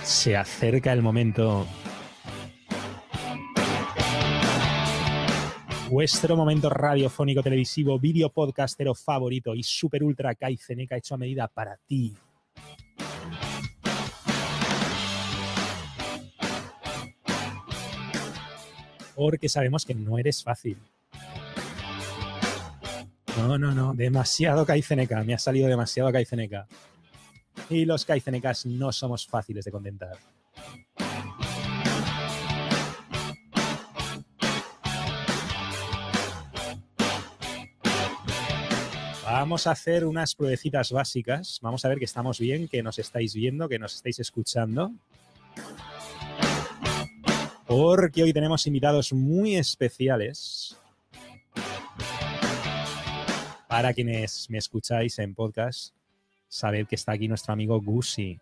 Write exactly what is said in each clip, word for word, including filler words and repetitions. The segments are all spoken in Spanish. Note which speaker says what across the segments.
Speaker 1: Se acerca el momento. Vuestro momento radiofónico, televisivo, vídeo podcastero favorito y super ultra Kaizeneka hecho a medida para ti. Porque sabemos que no eres fácil. No, no, no. Demasiado Kaizeneka. Me ha salido demasiado Kaizeneka. Y los Kaizenekas no somos fáciles de contentar. Vamos a hacer unas pruebecitas básicas. Vamos a ver que estamos bien, que nos estáis viendo, que nos estáis escuchando. Porque hoy tenemos invitados muy especiales. Para quienes me escucháis en podcast, sabed que está aquí nuestro amigo Gusi.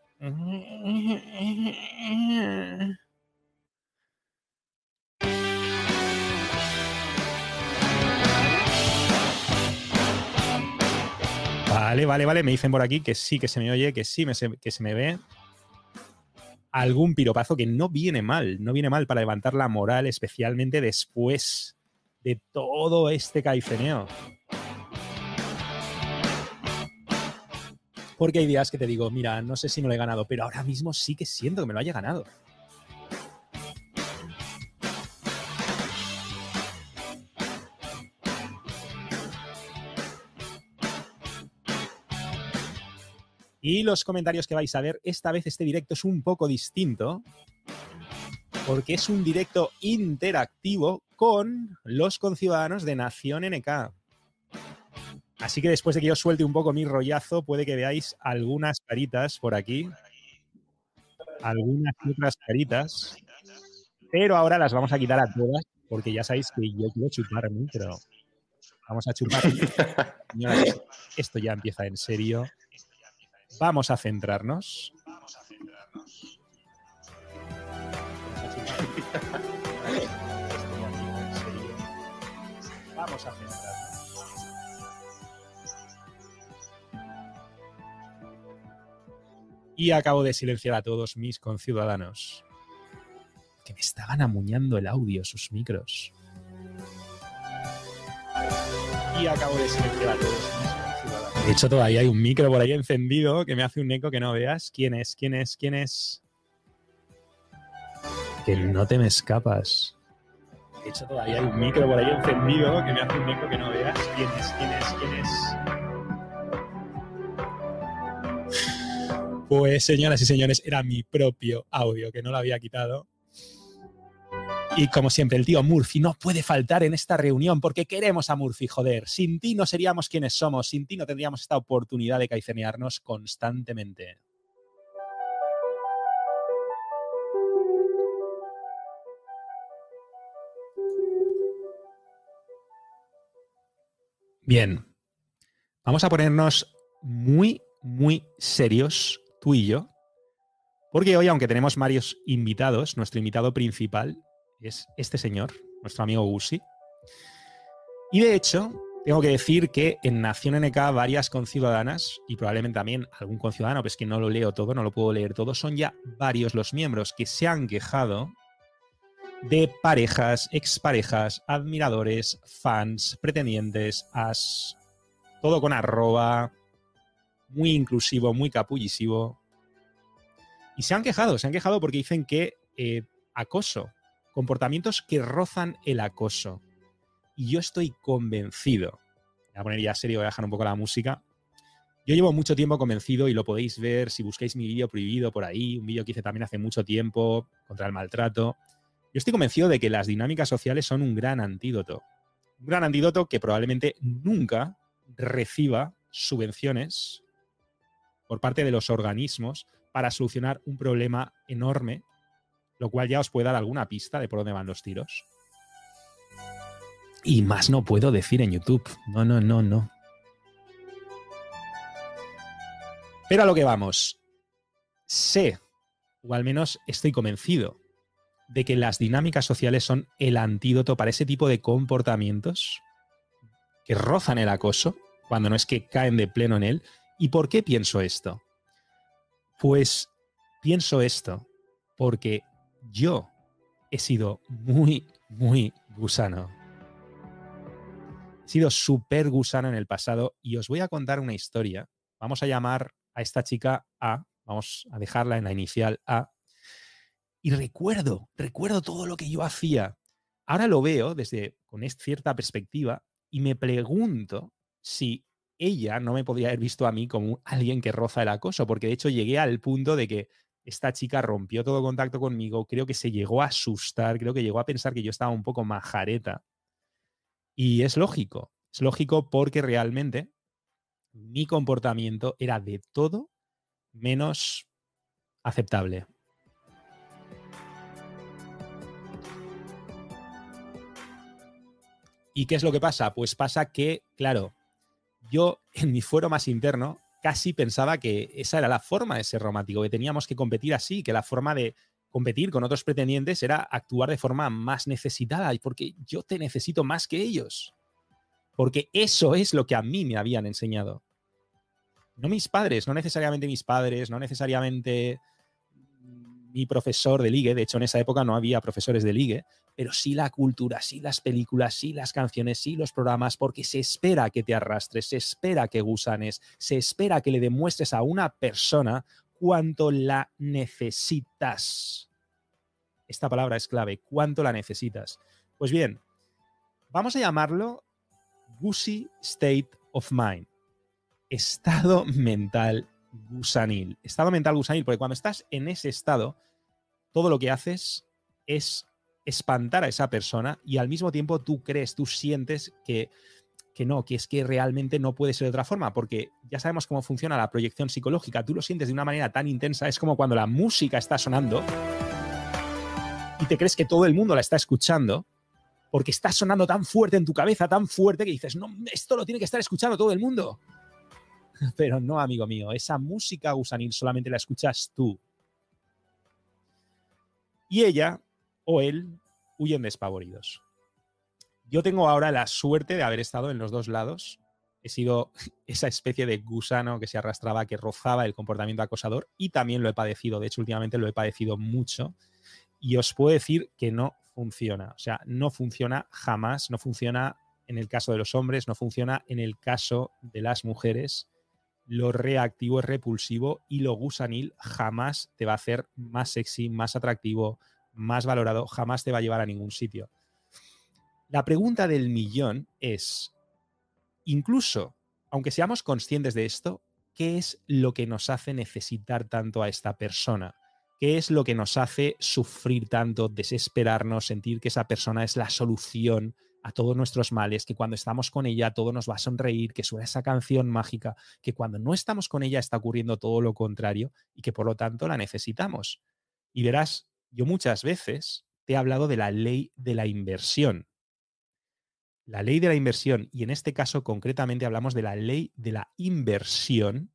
Speaker 1: Vale, vale, vale. Me dicen por aquí que sí, que se me oye, que sí, me se, que se me ve. Algún piropazo que no viene mal, no viene mal para levantar la moral, especialmente después de todo este caiceneo. Porque hay días que te digo, mira, no sé si me lo he ganado, pero ahora mismo sí que siento que me lo haya ganado. Y los comentarios que vais a ver, esta vez este directo es un poco distinto, porque es un directo interactivo con los conciudadanos de Nación N K. Así que después de que yo suelte un poco mi rollazo, puede que veáis algunas caritas por aquí. Algunas otras caritas. Pero ahora las vamos a quitar a todas, porque ya sabéis que yo quiero chuparme, pero vamos a chupar. Señoras, esto ya empieza en serio. Vamos a centrarnos. Vamos a centrarnos. Vamos a centrarnos. Y acabo de silenciar a todos mis conciudadanos que me estaban amuñando el audio, sus micros. Y acabo de silenciar a todos mis conciudadanos. De hecho, todavía hay un micro por ahí encendido que me hace un eco que no veas. ¿Quién es? ¿Quién es? ¿Quién es? Que no te me escapas. De hecho, todavía hay un micro por ahí encendido que me hace un eco que no veas. ¿Quién es? ¿Quién es? ¿Quién es? Pues, señoras y señores, era mi propio audio, que no lo había quitado. Y como siempre, el tío Murphy no puede faltar en esta reunión porque queremos a Murphy, joder. Sin ti no seríamos quienes somos, sin ti no tendríamos esta oportunidad de caicenearnos constantemente. Bien, vamos a ponernos muy, muy serios, tú y yo, porque hoy, aunque tenemos varios invitados, nuestro invitado principal es este señor, nuestro amigo Gusi. Y de hecho, tengo que decir que en Nación N K varias conciudadanas, y probablemente también algún conciudadano, pues que no lo leo todo, no lo puedo leer todo, son ya varios los miembros que se han quejado de parejas, exparejas, admiradores, fans, pretendientes, as, todo con arroba, muy inclusivo, muy capullisivo. Y se han quejado, se han quejado porque dicen que eh, acoso, comportamientos que rozan el acoso. Y yo estoy convencido, voy a poner ya serio, voy a dejar un poco la música. Yo llevo mucho tiempo convencido y lo podéis ver si buscáis mi vídeo prohibido por ahí, un vídeo que hice también hace mucho tiempo contra el maltrato. Yo estoy convencido de que las dinámicas sociales son un gran antídoto. Un gran antídoto que probablemente nunca reciba subvenciones por parte de los organismos para solucionar un problema enorme, lo cual ya os puede dar alguna pista de por dónde van los tiros. Y más no puedo decir en YouTube. No, no, no, no. Pero a lo que vamos. Sé, o al menos estoy convencido, de que las dinámicas sociales son el antídoto para ese tipo de comportamientos que rozan el acoso, cuando no es que caen de pleno en él. ¿Y por qué pienso esto? Pues pienso esto porque yo he sido muy, muy gusano. He sido súper gusano en el pasado y os voy a contar una historia. Vamos a llamar a esta chica A, vamos a dejarla en la inicial A. Y recuerdo, recuerdo todo lo que yo hacía. Ahora lo veo desde con cierta perspectiva y me pregunto si ella no me podría haber visto a mí como alguien que roza el acoso, porque de hecho llegué al punto de que esta chica rompió todo contacto conmigo, creo que se llegó a asustar, creo que llegó a pensar que yo estaba un poco majareta. Y es lógico, es lógico porque realmente mi comportamiento era de todo menos aceptable. ¿Y qué es lo que pasa? Pues pasa que, claro, yo en mi fuero más interno casi pensaba que esa era la forma de ser romántico, que teníamos que competir así, que la forma de competir con otros pretendientes era actuar de forma más necesitada, porque yo te necesito más que ellos. Porque eso es lo que a mí me habían enseñado. No mis padres, no necesariamente mis padres, no necesariamente mi profesor de ligue, de hecho en esa época no había profesores de ligue, pero sí la cultura, sí las películas, sí las canciones, sí los programas, porque se espera que te arrastres, se espera que gusanes, se espera que le demuestres a una persona cuánto la necesitas. Esta palabra es clave, cuánto la necesitas. Pues bien, vamos a llamarlo Gusy State of Mind. Estado mental gusanil. Estado mental gusanil, porque cuando estás en ese estado, todo lo que haces es espantar a esa persona y al mismo tiempo tú crees, tú sientes que, que no, que es que realmente no puede ser de otra forma, porque ya sabemos cómo funciona la proyección psicológica. Tú lo sientes de una manera tan intensa, es como cuando la música está sonando y te crees que todo el mundo la está escuchando, porque está sonando tan fuerte en tu cabeza, tan fuerte que dices, no, esto lo tiene que estar escuchando todo el mundo. Pero no, amigo mío, esa música gusanil solamente la escuchas tú. Y ella o él huyen despavoridos. Yo tengo ahora la suerte de haber estado en los dos lados. He sido esa especie de gusano que se arrastraba, que rozaba el comportamiento acosador y también lo he padecido. De hecho, últimamente lo he padecido mucho. Y os puedo decir que no funciona. O sea, no funciona jamás. No funciona en el caso de los hombres, no funciona en el caso de las mujeres. Lo reactivo es repulsivo y lo gusanil jamás te va a hacer más sexy, más atractivo, más valorado, jamás te va a llevar a ningún sitio. La pregunta del millón es, incluso, aunque seamos conscientes de esto, ¿qué es lo que nos hace necesitar tanto a esta persona? ¿Qué es lo que nos hace sufrir tanto, desesperarnos, sentir que esa persona es la solución a todos nuestros males, que cuando estamos con ella todo nos va a sonreír, que suena esa canción mágica, que cuando no estamos con ella está ocurriendo todo lo contrario y que por lo tanto la necesitamos? Y verás, yo muchas veces te he hablado de la ley de la inversión. La ley de la inversión, y en este caso concretamente hablamos de la ley de la inversión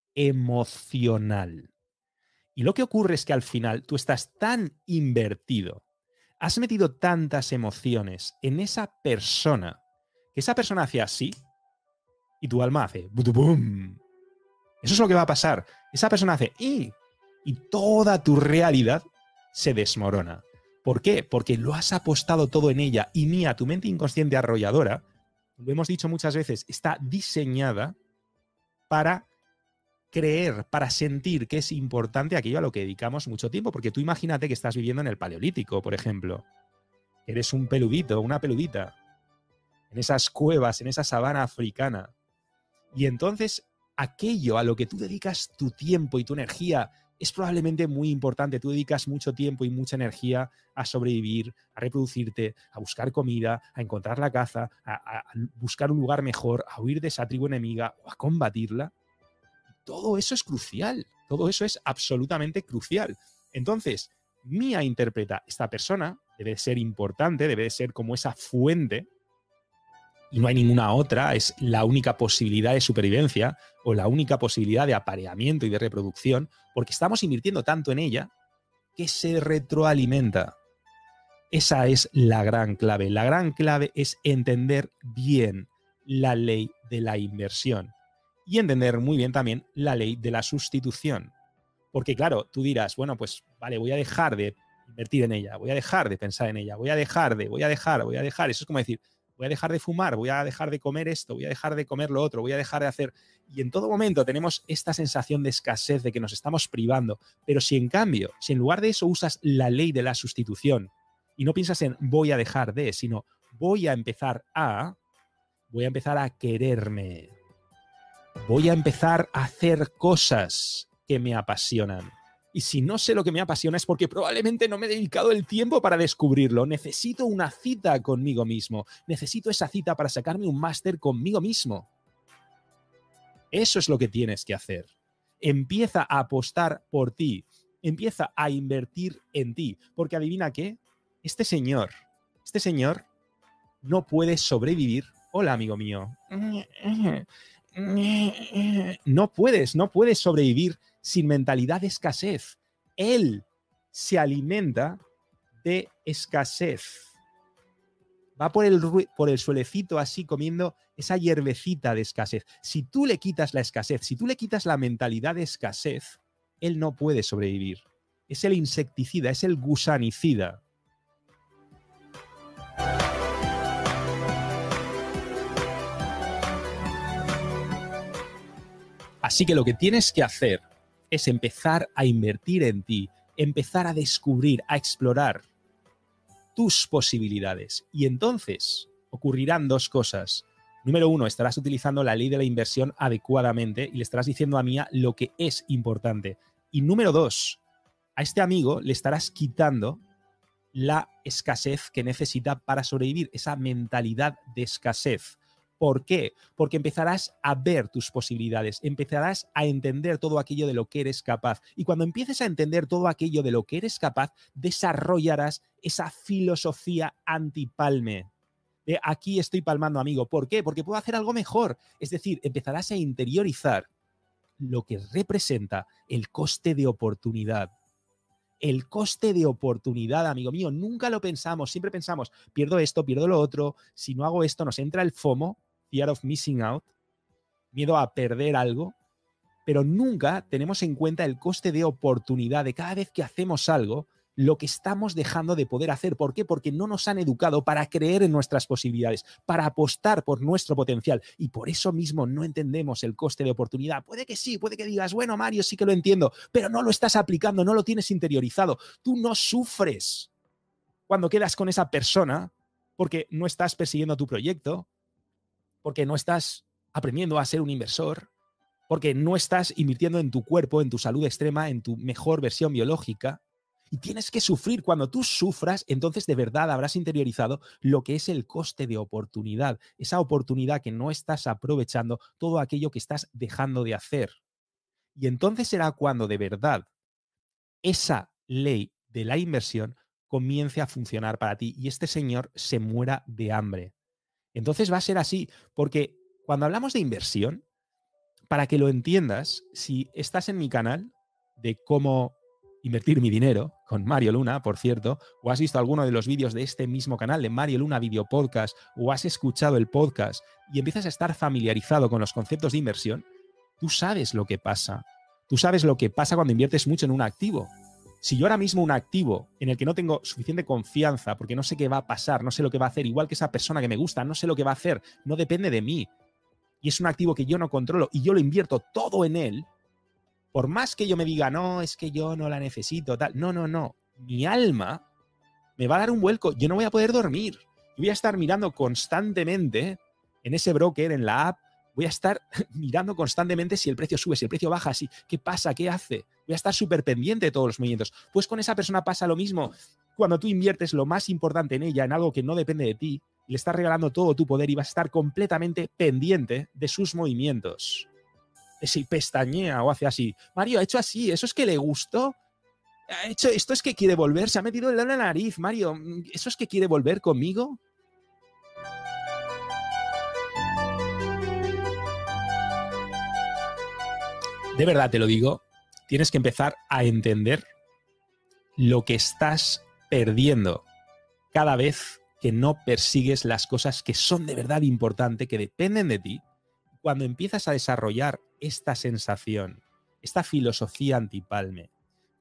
Speaker 1: emocional. Y lo que ocurre es que al final tú estás tan invertido, has metido tantas emociones en esa persona, que esa persona hace así y tu alma hace ¡bum! Eso es lo que va a pasar. Esa persona hace ¡y! Y toda tu realidad se desmorona. ¿Por qué? Porque lo has apostado todo en ella y mía, tu mente inconsciente arrolladora, lo hemos dicho muchas veces, está diseñada para creer, para sentir que es importante aquello a lo que dedicamos mucho tiempo. Porque tú imagínate que estás viviendo en el Paleolítico, por ejemplo. Eres un peludito, una peludita, en esas cuevas, en esa sabana africana. Y entonces aquello a lo que tú dedicas tu tiempo y tu energía es probablemente muy importante. Tú dedicas mucho tiempo y mucha energía a sobrevivir, a reproducirte, a buscar comida, a encontrar la caza, a, a buscar un lugar mejor, a huir de esa tribu enemiga o a combatirla. Todo eso es crucial. Todo eso es absolutamente crucial. Entonces, Mía interpreta, esta persona debe ser importante, debe ser como esa fuente y no hay ninguna otra, es la única posibilidad de supervivencia o la única posibilidad de apareamiento y de reproducción, porque estamos invirtiendo tanto en ella que se retroalimenta. Esa es la gran clave. La gran clave es entender bien la ley de la inversión y entender muy bien también la ley de la sustitución. Porque claro, tú dirás, bueno, pues vale, voy a dejar de invertir en ella, voy a dejar de pensar en ella, voy a dejar de, voy a dejar, voy a dejar. Eso es como decir, voy a dejar de fumar, voy a dejar de comer esto, voy a dejar de comer lo otro, voy a dejar de hacer... Y en todo momento tenemos esta sensación de escasez, de que nos estamos privando. Pero si en cambio, si en lugar de eso usas la ley de la sustitución y no piensas en voy a dejar de, sino voy a empezar a... Voy a empezar a quererme. Voy a empezar a hacer cosas que me apasionan. Y si no sé lo que me apasiona es porque probablemente no me he dedicado el tiempo para descubrirlo. Necesito una cita conmigo mismo. Necesito esa cita para sacarme un máster conmigo mismo. Eso es lo que tienes que hacer. Empieza a apostar por ti. Empieza a invertir en ti. Porque adivina qué, este señor, este señor no puede sobrevivir. Hola, amigo mío. No puedes, no puedes sobrevivir sin mentalidad de escasez. Él se alimenta de escasez. Va por el, por el suelecito así comiendo esa hierbecita de escasez. Si tú le quitas la escasez, si tú le quitas la mentalidad de escasez, él no puede sobrevivir. Es el insecticida, es el gusanicida. Así que lo que tienes que hacer es empezar a invertir en ti, empezar a descubrir, a explorar tus posibilidades. Y entonces ocurrirán dos cosas. Número uno, estarás utilizando la ley de la inversión adecuadamente y le estarás diciendo a Mía lo que es importante. Y número dos, a este amigo le estarás quitando la escasez que necesita para sobrevivir, esa mentalidad de escasez. ¿Por qué? Porque empezarás a ver tus posibilidades, empezarás a entender todo aquello de lo que eres capaz. Y cuando empieces a entender todo aquello de lo que eres capaz, desarrollarás esa filosofía antipalme. De aquí estoy palmando, amigo. ¿Por qué? Porque puedo hacer algo mejor. Es decir, empezarás a interiorizar lo que representa el coste de oportunidad. El coste de oportunidad, amigo mío, nunca lo pensamos. Siempre pensamos, pierdo esto, pierdo lo otro. Si no hago esto, nos entra el FOMO, Fear of Missing Out, miedo a perder algo. Pero nunca tenemos en cuenta el coste de oportunidad de cada vez que hacemos algo, lo que estamos dejando de poder hacer. ¿Por qué? Porque no nos han educado para creer en nuestras posibilidades, para apostar por nuestro potencial. Y por eso mismo no entendemos el coste de oportunidad. Puede que sí, puede que digas, bueno, Mario, sí que lo entiendo, pero no lo estás aplicando, no lo tienes interiorizado. Tú no sufres cuando quedas con esa persona porque no estás persiguiendo tu proyecto, porque no estás aprendiendo a ser un inversor, porque no estás invirtiendo en tu cuerpo, en tu salud extrema, en tu mejor versión biológica. Y tienes que sufrir. Cuando tú sufras, entonces de verdad habrás interiorizado lo que es el coste de oportunidad. Esa oportunidad que no estás aprovechando, todo aquello que estás dejando de hacer. Y entonces será cuando de verdad esa ley de la inversión comience a funcionar para ti y este señor se muera de hambre. Entonces va a ser así, porque cuando hablamos de inversión, para que lo entiendas, si estás en mi canal de cómo invertir mi dinero, con Mario Luna, por cierto, o has visto alguno de los vídeos de este mismo canal, de Mario Luna Video Podcast, o has escuchado el podcast y empiezas a estar familiarizado con los conceptos de inversión, tú sabes lo que pasa. Tú sabes lo que pasa cuando inviertes mucho en un activo. Si yo ahora mismo un activo en el que no tengo suficiente confianza porque no sé qué va a pasar, no sé lo que va a hacer, igual que esa persona que me gusta, no sé lo que va a hacer, no depende de mí, y es un activo que yo no controlo y yo lo invierto todo en él, por más que yo me diga, no, es que yo no la necesito, tal, no, no, no, mi alma me va a dar un vuelco, yo no voy a poder dormir, yo voy a estar mirando constantemente en ese broker, en la app, voy a estar mirando constantemente si el precio sube, si el precio baja, si, qué pasa, qué hace, voy a estar súper pendiente de todos los movimientos. Pues con esa persona pasa lo mismo. Cuando tú inviertes lo más importante en ella, en algo que no depende de ti, le estás regalando todo tu poder y vas a estar completamente pendiente de sus movimientos. Si pestañea o hace así, Mario ha hecho así, eso es que le gustó, ha hecho, esto es que quiere volver, se ha metido el dedo en la nariz, Mario, eso es que quiere volver conmigo. De verdad te lo digo, tienes que empezar a entender lo que estás perdiendo cada vez que no persigues las cosas que son de verdad importantes, que dependen de ti. Cuando empiezas a desarrollar esta sensación, esta filosofía antipalme,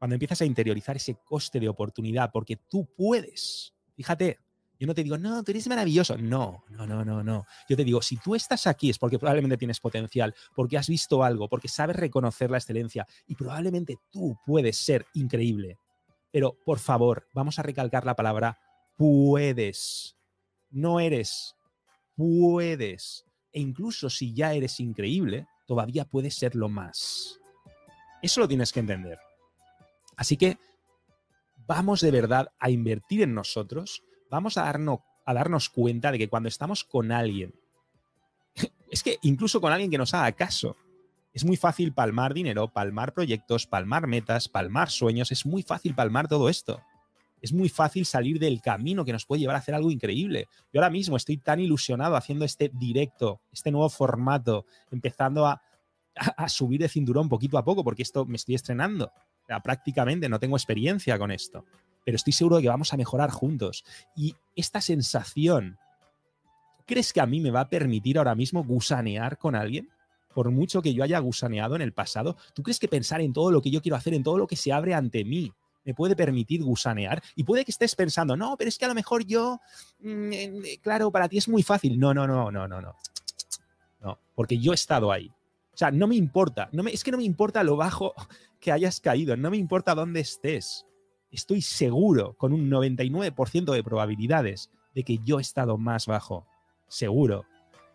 Speaker 1: cuando empiezas a interiorizar ese coste de oportunidad, porque tú puedes. Fíjate, yo no te digo, no, tú eres maravilloso. No, no, no, no, no. Yo te digo, si tú estás aquí es porque probablemente tienes potencial, porque has visto algo, porque sabes reconocer la excelencia y probablemente tú puedes ser increíble. Pero, por favor, vamos a recalcar la palabra puedes. No eres, puedes. E incluso si ya eres increíble, todavía puedes serlo más. Eso lo tienes que entender. Así que vamos de verdad a invertir en nosotros, vamos a darnos, a darnos cuenta de que cuando estamos con alguien, es que incluso con alguien que nos haga caso, es muy fácil palmar dinero, palmar proyectos, palmar metas, palmar sueños, es muy fácil palmar todo esto. Es muy fácil salir del camino que nos puede llevar a hacer algo increíble. Yo ahora mismo estoy tan ilusionado haciendo este directo, este nuevo formato, empezando a, a, a subir de cinturón poquito a poco, porque esto me estoy estrenando. O sea, prácticamente no tengo experiencia con esto, pero estoy seguro de que vamos a mejorar juntos. Y esta sensación, ¿crees que a mí me va a permitir ahora mismo gusanear con alguien? Por mucho que yo haya gusaneado en el pasado, ¿tú crees que pensar en todo lo que yo quiero hacer, en todo lo que se abre ante mí, me puede permitir gusanear? Y puede que estés pensando, no, pero es que a lo mejor yo, mmm, claro, para ti es muy fácil. No, no, no, no, no, no. No, porque yo he estado ahí. O sea, no me importa, no me, es que no me importa lo bajo que hayas caído, no me importa dónde estés. Estoy seguro, con un noventa y nueve por ciento de probabilidades, de que yo he estado más bajo. Seguro.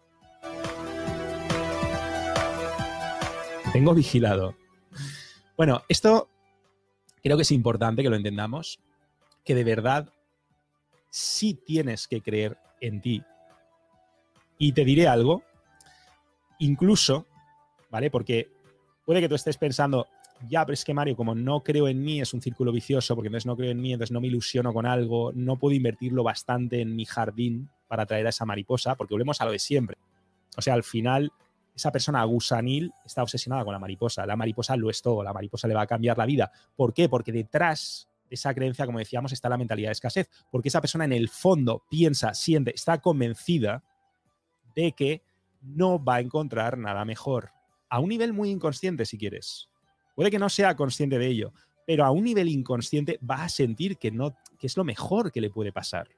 Speaker 1: Tengo vigilado. Bueno, esto creo que es importante que lo entendamos, que de verdad sí tienes que creer en ti. Y te diré algo, incluso, ¿vale? Porque puede que tú estés pensando, ya, pero es que Mario, como no creo en mí, es un círculo vicioso, porque entonces no creo en mí, entonces no me ilusiono con algo, no puedo invertirlo bastante en mi jardín para atraer a esa mariposa, porque volvemos a lo de siempre. O sea, al final, esa persona gusanil está obsesionada con la mariposa. La mariposa lo es todo, la mariposa le va a cambiar la vida. ¿Por qué? Porque detrás de esa creencia, como decíamos, está la mentalidad de escasez. Porque esa persona en el fondo piensa, siente, está convencida de que no va a encontrar nada mejor. A un nivel muy inconsciente, si quieres. Puede que no sea consciente de ello, pero a un nivel inconsciente va a sentir que, no, que es lo mejor que le puede pasar.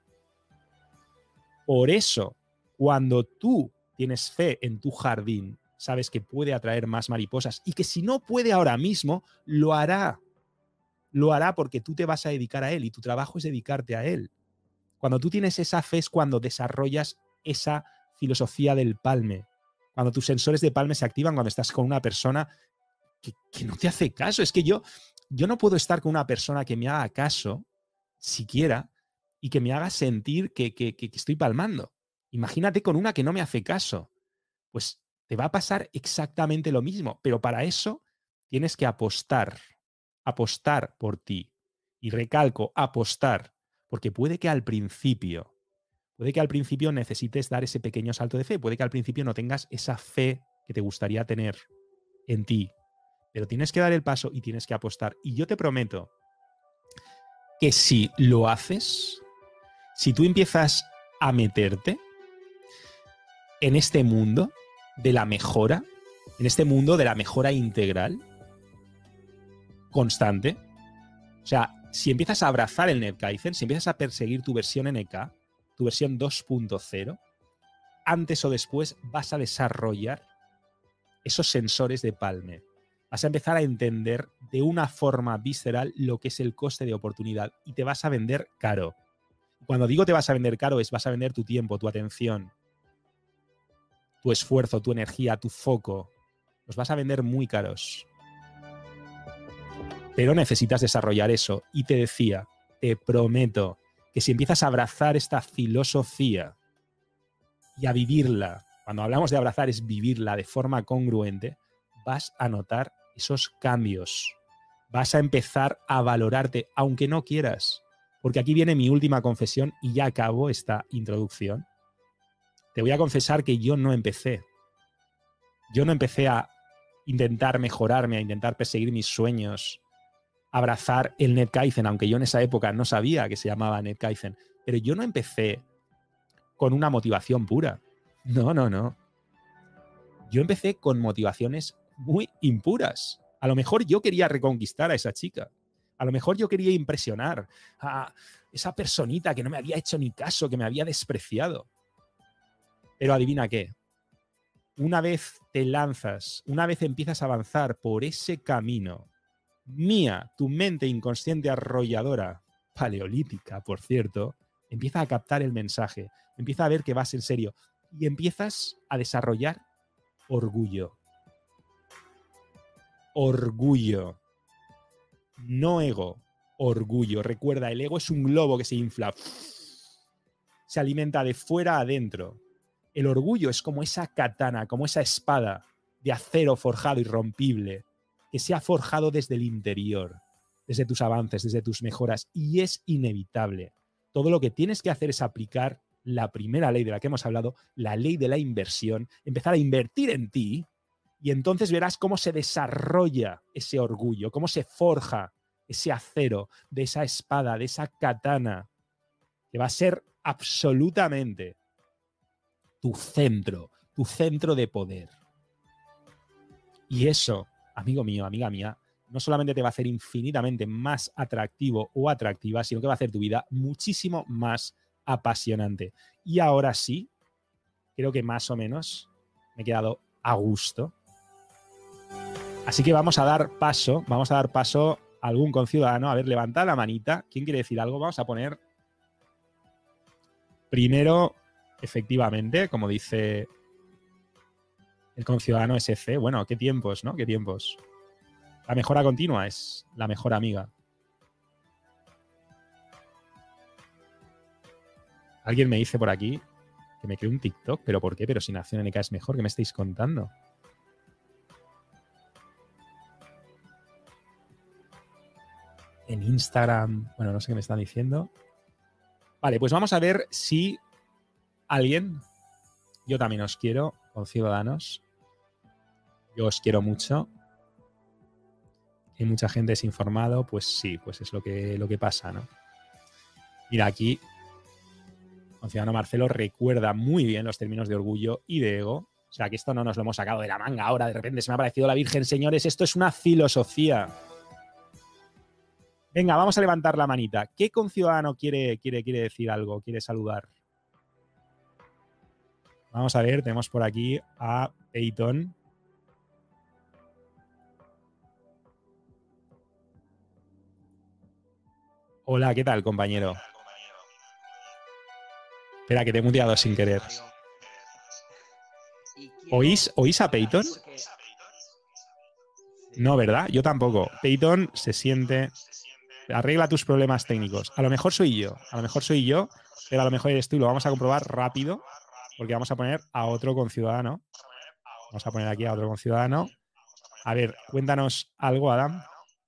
Speaker 1: Por eso, cuando tú tienes fe en tu jardín, sabes que puede atraer más mariposas y que si no puede ahora mismo, lo hará. Lo hará porque tú te vas a dedicar a él y tu trabajo es dedicarte a él. Cuando tú tienes esa fe es cuando desarrollas esa filosofía del palme. Cuando tus sensores de palme se activan cuando estás con una persona que, que no te hace caso. Es que yo, yo no puedo estar con una persona que me haga caso, siquiera, y que me haga sentir que, que, que estoy palmando. Imagínate con una que no me hace caso. Pues te va a pasar exactamente lo mismo. Pero para eso tienes que apostar. Apostar por ti. Y recalco, apostar. Porque puede que al principio, puede que al principio necesites dar ese pequeño salto de fe. Puede que al principio no tengas esa fe que te gustaría tener en ti. Pero tienes que dar el paso y tienes que apostar. Y yo te prometo que si lo haces, si tú empiezas a meterte en este mundo de la mejora, en este mundo de la mejora integral, constante, o sea, si empiezas a abrazar el NetKaizen, si empiezas a perseguir tu versión N K, tu versión dos punto cero, antes o después vas a desarrollar esos sensores de palme. Vas a empezar a entender de una forma visceral lo que es el coste de oportunidad y te vas a vender caro. Cuando digo te vas a vender caro es vas a vender tu tiempo, tu atención, tu esfuerzo, tu energía, tu foco. Los vas a vender muy caros. Pero necesitas desarrollar eso. Y te decía, te prometo que si empiezas a abrazar esta filosofía y a vivirla, cuando hablamos de abrazar es vivirla de forma congruente, vas a notar esos cambios. Vas a empezar a valorarte, aunque no quieras. Porque aquí viene mi última confesión y ya acabo esta introducción. Te voy a confesar que yo no empecé. Yo no empecé a intentar mejorarme, a intentar perseguir mis sueños, a abrazar el NetKaizen, aunque yo en esa época no sabía que se llamaba NetKaizen. Pero yo no empecé con una motivación pura. No, no, no. Yo empecé con motivaciones muy impuras. A lo mejor yo quería reconquistar a esa chica. A lo mejor yo quería impresionar a esa personita que no me había hecho ni caso, que me había despreciado. Pero adivina qué. Una vez te lanzas, una vez empiezas a avanzar por ese camino, mía, tu mente inconsciente arrolladora, paleolítica, por cierto, empieza a captar el mensaje, empieza a ver que vas en serio y empiezas a desarrollar orgullo. Orgullo. No ego, orgullo. Recuerda, el ego es un globo que se infla. Se alimenta de fuera a adentro. El orgullo es como esa katana, como esa espada de acero forjado irrompible que se ha forjado desde el interior, desde tus avances, desde tus mejoras, y es inevitable. Todo lo que tienes que hacer es aplicar la primera ley de la que hemos hablado, la ley de la inversión, empezar a invertir en ti, y entonces verás cómo se desarrolla ese orgullo, cómo se forja ese acero de esa espada, de esa katana, que va a ser absolutamente tu centro, tu centro de poder. Y eso, amigo mío, amiga mía, no solamente te va a hacer infinitamente más atractivo o atractiva, sino que va a hacer tu vida muchísimo más apasionante. Y ahora sí, creo que más o menos me he quedado a gusto. Así que vamos a dar paso, vamos a dar paso a algún conciudadano. A ver, levanta la manita. ¿Quién quiere decir algo? Vamos a poner primero, efectivamente, como dice el conciudadano S C. Bueno, qué tiempos, ¿no? Qué tiempos. La mejora continua es la mejor amiga. Alguien me dice por aquí que me cree un TikTok. ¿Pero por qué? Pero si Nación N K es mejor. ¿Qué me estáis contando? En Instagram. Bueno, no sé qué me están diciendo. Vale, pues vamos a ver si alguien... Yo también os quiero, conciudadanos. Yo os quiero mucho. Y mucha gente desinformado, pues sí, pues es lo que, lo que pasa, ¿no? Mira, aquí, conciudadano Marcelo recuerda muy bien los términos de orgullo y de ego. O sea, que esto no nos lo hemos sacado de la manga ahora, de repente se me ha parecido la Virgen. Señores, esto es una filosofía. Venga, vamos a levantar la manita. ¿Qué conciudadano quiere, quiere, quiere decir algo? ¿Quiere saludar? Vamos a ver, tenemos por aquí a Peyton. Hola, ¿qué tal, compañero? Espera, que te he muteado sin querer. ¿Oís, ¿Oís a Peyton? No, ¿verdad? Yo tampoco. Peyton se siente... Arregla tus problemas técnicos. A lo mejor soy yo, a lo mejor soy yo, pero a lo mejor eres tú y lo vamos a comprobar rápido porque vamos a poner a otro conciudadano. Vamos a poner aquí a otro conciudadano. A ver, cuéntanos algo, Adam.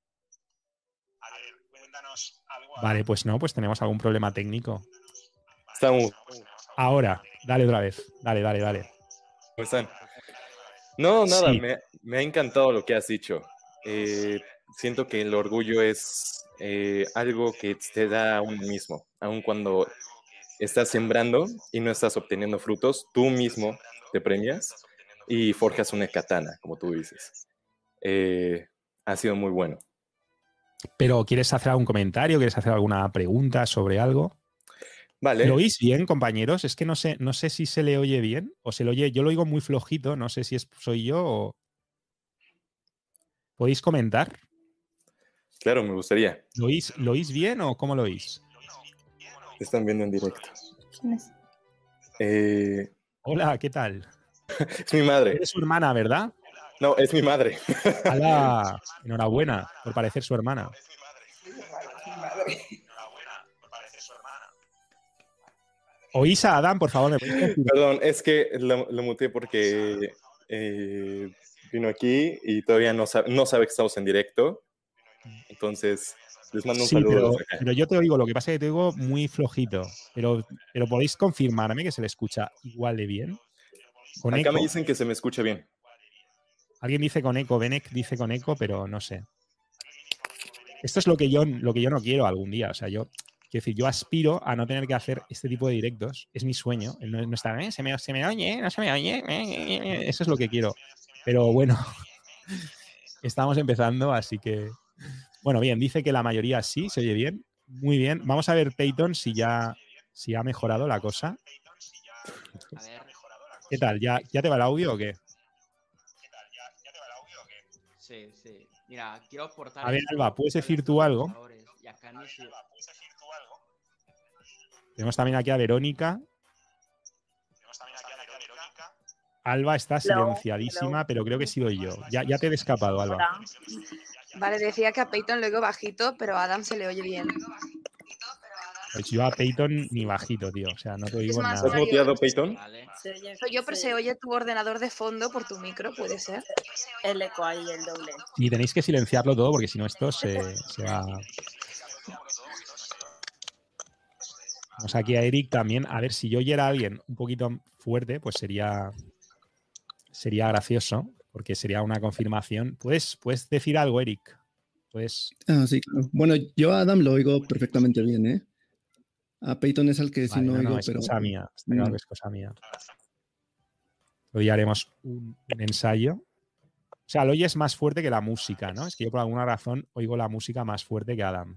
Speaker 1: Vale, pues no, pues tenemos algún problema técnico.
Speaker 2: Estamos.
Speaker 1: Ahora, dale otra vez. Dale, dale, dale.
Speaker 2: ¿Cómo están? No, nada,
Speaker 1: Sí.
Speaker 2: me, me ha encantado lo que has dicho. Eh, siento que el orgullo es eh, algo que te da a uno mismo, aun cuando estás sembrando y no estás obteniendo frutos, tú mismo te premias y forjas una katana, como tú dices. Eh, ha sido muy bueno.
Speaker 1: Pero ¿quieres hacer algún comentario? ¿Quieres hacer alguna pregunta sobre algo?
Speaker 2: Vale.
Speaker 1: ¿Lo oís bien, compañeros? Es que no sé, no sé si se le oye bien o se le oye. Yo lo oigo muy flojito, no sé si es, soy yo o... ¿Podéis comentar?
Speaker 2: Claro, me gustaría.
Speaker 1: ¿Lo oís, ¿Lo oís bien o cómo lo oís?
Speaker 2: Te están viendo en directo. ¿Quién es? Eh...
Speaker 1: Hola, ¿qué tal?
Speaker 2: Es mi madre.
Speaker 1: Eres su hermana, ¿verdad?
Speaker 2: No, es mi madre.
Speaker 1: ¡Hala! Enhorabuena por parecer su hermana. ¿Oís a Adam, por favor? ¿Me podéis decir?
Speaker 2: Perdón, es que lo, lo muteé porque eh, vino aquí y todavía no sabe, no sabe que estamos en directo. Entonces, les mando un
Speaker 1: Sí,
Speaker 2: saludo
Speaker 1: pero,
Speaker 2: desde acá.
Speaker 1: pero yo te oigo, lo que pasa es que te oigo muy flojito. Pero, pero podéis confirmarme que se le escucha igual de bien. Con
Speaker 2: Acá
Speaker 1: eco.
Speaker 2: me dicen que se me escucha bien.
Speaker 1: Alguien dice con eco, Benek dice con eco, pero no sé. Esto es lo que yo, lo que yo no quiero algún día. O sea, yo, quiero decir, yo aspiro a no tener que hacer este tipo de directos. Es mi sueño. No, no está, ¿eh? se, me, se me oye, no se me oye. Eso es lo que quiero. Pero bueno, estamos empezando, así que Bueno, bien, dice que la mayoría sí, se oye bien. Muy bien. Vamos a ver, Peyton, si ya si ha mejorado la cosa.
Speaker 3: A ver.
Speaker 1: ¿Qué tal? ¿Ya, ya te va el audio o qué?
Speaker 3: Sí, sí. Mira, quiero aportar
Speaker 1: A ver,
Speaker 3: esto
Speaker 1: Alba, ¿puedes
Speaker 3: para
Speaker 1: decir
Speaker 3: los
Speaker 1: tú algo?
Speaker 3: organizadores. Y acá no sé-
Speaker 1: Tenemos también aquí a Verónica. Alba está
Speaker 4: Hello,
Speaker 1: silenciadísima,
Speaker 4: hello.
Speaker 1: pero creo que he sido yo. Ya, ya te he escapado, Alba.
Speaker 4: Hola.
Speaker 5: Vale, decía que a Peyton lo oigo bajito, pero a Adam se le oye bien.
Speaker 1: Pues yo a Peyton ni bajito, tío. O sea, no te
Speaker 5: Es
Speaker 1: oigo
Speaker 5: más,
Speaker 1: nada.
Speaker 2: ¿Estás
Speaker 5: Mario,
Speaker 2: muteado, Peyton?
Speaker 3: Vale.
Speaker 4: Se oye,
Speaker 5: soy yo, pero
Speaker 4: se-
Speaker 5: se oye tu ordenador de fondo por tu micro, ¿puede ser?
Speaker 4: el eco ahí, el doble.
Speaker 1: Y tenéis que silenciarlo todo porque si no esto se, se va... Vamos aquí a Eric también. A ver, si yo oyera a alguien un poquito fuerte, pues sería, sería gracioso, porque sería una confirmación. ¿Puedes, puedes decir algo, Eric? Puedes...
Speaker 6: Ah, sí, claro. Bueno, yo a Adam lo oigo perfectamente bien, ¿eh? A Peyton es el que sí
Speaker 1: Vale,
Speaker 6: no
Speaker 1: no, no,
Speaker 6: oigo,
Speaker 1: es
Speaker 6: pero...
Speaker 1: cosa mía. Está claro
Speaker 6: no.
Speaker 1: que es cosa mía. Hoy haremos un, un ensayo. O sea, lo oyes más fuerte que la música, ¿no? Es que yo por alguna razón oigo la música más fuerte que Adam.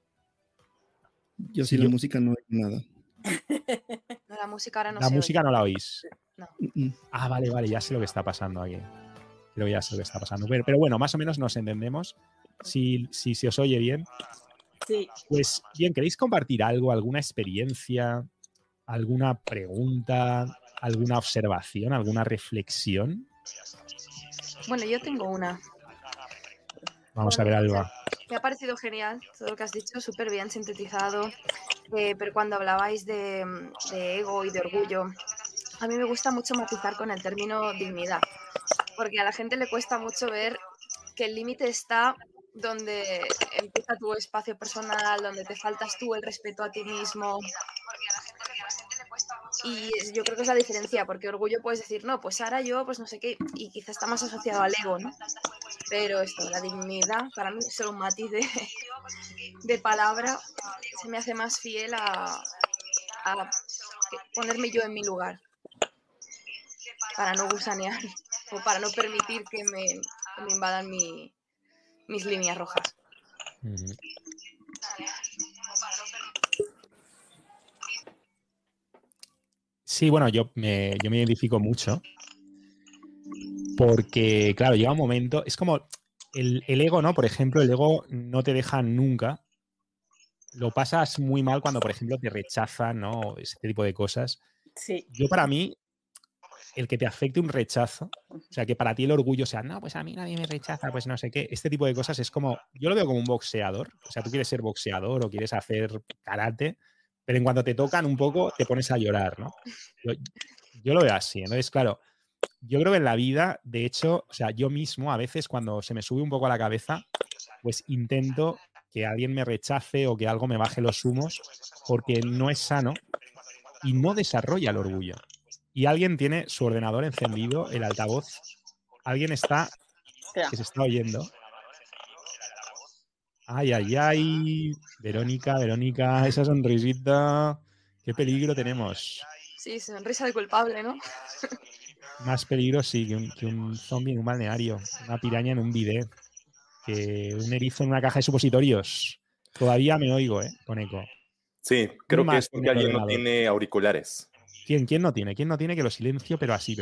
Speaker 6: Yo
Speaker 1: Sí,
Speaker 6: sí, la
Speaker 1: yo-
Speaker 6: música no oigo nada.
Speaker 5: No, la música ahora no
Speaker 1: la
Speaker 5: se
Speaker 1: música
Speaker 5: oye.
Speaker 1: no la oís.
Speaker 6: Mm, mm.
Speaker 1: Ah, vale, vale, ya sé lo que está pasando aquí. Creo que ya sé lo que está pasando. Pero, pero bueno, más o menos nos entendemos. Si, si se os oye bien.
Speaker 4: Sí,
Speaker 1: Pues bien, ¿queréis compartir algo, alguna experiencia, alguna pregunta, alguna observación, alguna reflexión?
Speaker 5: Bueno, yo tengo una.
Speaker 1: Vamos a ver, Alba.
Speaker 5: Me ha parecido genial todo lo que has dicho, súper bien sintetizado. Eh, pero cuando hablabais de, de ego y de orgullo, a mí me gusta mucho matizar con el término dignidad, porque a la gente le cuesta mucho ver que el límite está donde empieza tu espacio personal, donde te faltas tú el respeto a ti mismo. Y yo creo que es la diferencia, porque orgullo puedes decir, no, pues ahora yo, pues no sé qué, y quizás está más asociado al ego, ¿no? Pero esto, la dignidad, para mí, solo un matiz de, de palabra, se me hace más fiel a, a ponerme yo en mi lugar, para no gusanear o para no permitir que me, que me invadan mi, mis líneas rojas.
Speaker 1: Ujú. Sí, bueno, yo me, yo me identifico mucho porque, claro, llega un momento, es como el, el ego, ¿no? Por ejemplo, el ego no te deja nunca. Lo pasas muy mal cuando, por ejemplo, te rechazan, ¿no? Ese tipo de cosas.
Speaker 4: sí.
Speaker 1: Yo, para mí, el que te afecte un rechazo, o sea, que para ti el orgullo sea, no, pues a mí nadie me rechaza, pues no sé qué, este tipo de cosas es como, yo lo veo como un boxeador, o sea, tú quieres ser boxeador o quieres hacer karate, pero en cuanto te tocan un poco te pones a llorar, ¿no? Yo, yo lo veo así, entonces, claro, yo creo que en la vida, de hecho, o sea, yo mismo a veces cuando se me sube un poco a la cabeza, pues intento que alguien me rechace o que algo me baje los humos porque no es sano y no desarrolla el orgullo. Y alguien tiene su ordenador encendido, el altavoz. Alguien está
Speaker 4: Espera.
Speaker 1: que se está oyendo. Ay, ay, ay. Verónica, Verónica, esa sonrisita. Qué peligro tenemos.
Speaker 5: Sí, sonrisa de culpable, ¿no?
Speaker 1: Más peligro, sí, que un, que un zombie en un balneario. Una piraña en un bidet. Que un erizo en una caja de supositorios. Todavía me oigo, ¿eh? Con eco.
Speaker 2: Sí,
Speaker 1: ¿Quién
Speaker 2: creo que
Speaker 1: más
Speaker 2: es
Speaker 1: tiene
Speaker 2: porque
Speaker 1: el
Speaker 2: alguien no
Speaker 1: ordenador?
Speaker 2: tiene auriculares.
Speaker 1: ¿Quién, ¿Quién no tiene? ¿Quién no tiene que lo silencio, pero así?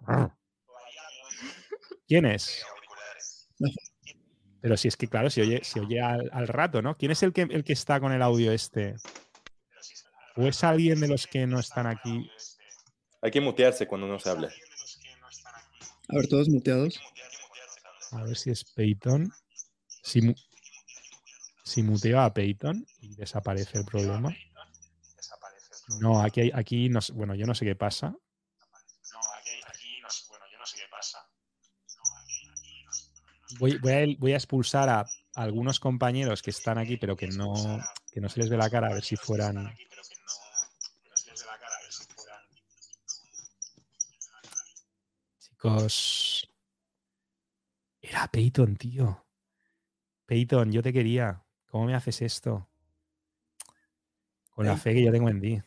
Speaker 1: ¿Quién es? Pero si es que, claro, se oye, se oye al, al rato, ¿no? ¿Quién es el que, el que está con el audio este? ¿O es alguien de los que no están aquí?
Speaker 2: Hay que mutearse cuando uno se habla.
Speaker 6: A ver, todos muteados.
Speaker 1: A ver si es Peyton. Si, mu- si muteo a Peyton y desaparece el problema. No, aquí, hay- aquí no, sé- bueno, yo no sé qué pasa. Voy, voy, a, voy a expulsar a algunos compañeros que están aquí, pero que no, que no se les ve la cara, a ver si fueran. Chicos. Era Peyton, tío. Peyton, yo te quería. ¿Cómo me haces esto? Con la fe que yo tengo en ti.